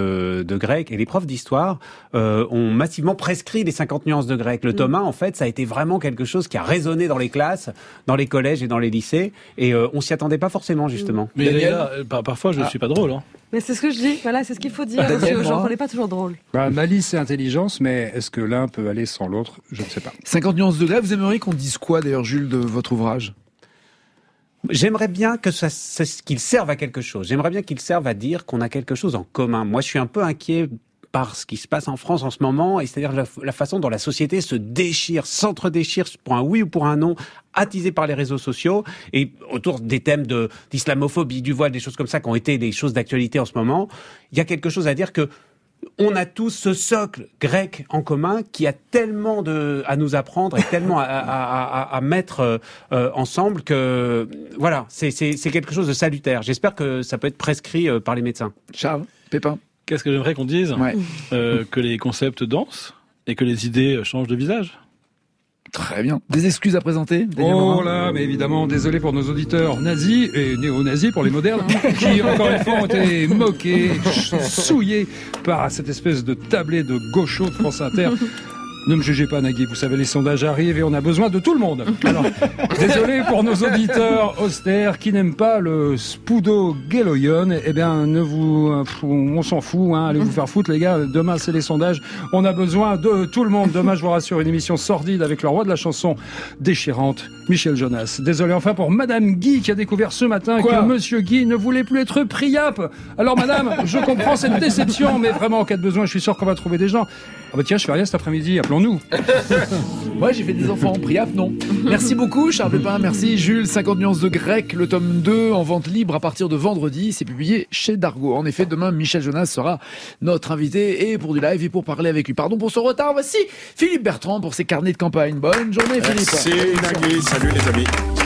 de grec et les profs d'histoire ont massivement prescrit les 50 nuances de grec. Le tome 1, en fait, ça a été vraiment quelque chose qui a résonné dans les classes, dans les collèges et dans les lycées. Et on s'y attendait pas forcément, justement. Mais là, parfois, je ne suis pas drôle. Hein. Mais c'est ce que je dis. Voilà, c'est ce qu'il faut dire. On n'est pas toujours drôle. Malice et intelligence, mais est-ce que l'un peut aller sans l'autre? Je ne sais pas. 50 nuances de grec, vous aimeriez qu'on dise quoi, d'ailleurs, Jules, de votre ouvrage? J'aimerais bien qu'il serve à quelque chose. J'aimerais bien qu'il serve à dire qu'on a quelque chose en commun. Moi, je suis un peu inquiet par ce qui se passe en France en ce moment, et c'est-à-dire la façon dont la société se déchire, s'entre-déchire pour un oui ou pour un non, attisé par les réseaux sociaux, et autour des thèmes d'islamophobie, du voile, des choses comme ça qui ont été des choses d'actualité en ce moment. Il y a quelque chose à dire que on a tous ce socle grec en commun qui a tellement à nous apprendre et tellement à mettre ensemble que voilà, c'est quelque chose de salutaire. J'espère que ça peut être prescrit par les médecins. Charles Pépin. Qu'est-ce que j'aimerais qu'on dise? Que les concepts dansent et que les idées changent de visage. Très bien. Des excuses à présenter? Oh là, mais évidemment, désolé pour nos auditeurs nazis et néo-nazis pour les modernes, qui encore une fois ont été moqués, souillés par cette espèce de tablé de gauchos de France Inter. Ne me jugez pas, Nagui, vous savez, les sondages arrivent et on a besoin de tout le monde. Alors, désolé pour nos auditeurs austères qui n'aiment pas le Spudo Geloyon. Eh bien, on s'en fout, hein. Allez vous faire foutre, les gars. Demain, c'est les sondages. On a besoin de tout le monde. Demain, je vous rassure, une émission sordide avec le roi de la chanson déchirante, Michel Jonas. Désolé enfin pour Madame Guy qui a découvert ce matin que Monsieur Guy ne voulait plus être Priap. Alors, Madame, je comprends cette déception, mais vraiment, en cas de besoin, je suis sûr qu'on va trouver des gens. Ah bah tiens, je fais rien cet après-midi, appelons-nous. Moi, j'ai fait des enfants en Priap, non. Merci beaucoup, Charles Pépin, merci Jules. 50 nuances de grec, le tome 2, en vente libre à partir de vendredi. C'est publié chez Dargaud. En effet, demain, Michel Jonas sera notre invité et pour du live et pour parler avec lui. Pardon pour ce retard, voici Philippe Bertrand pour ses carnets de campagne. Bonne journée, Philippe. Merci Nagui, salut les amis.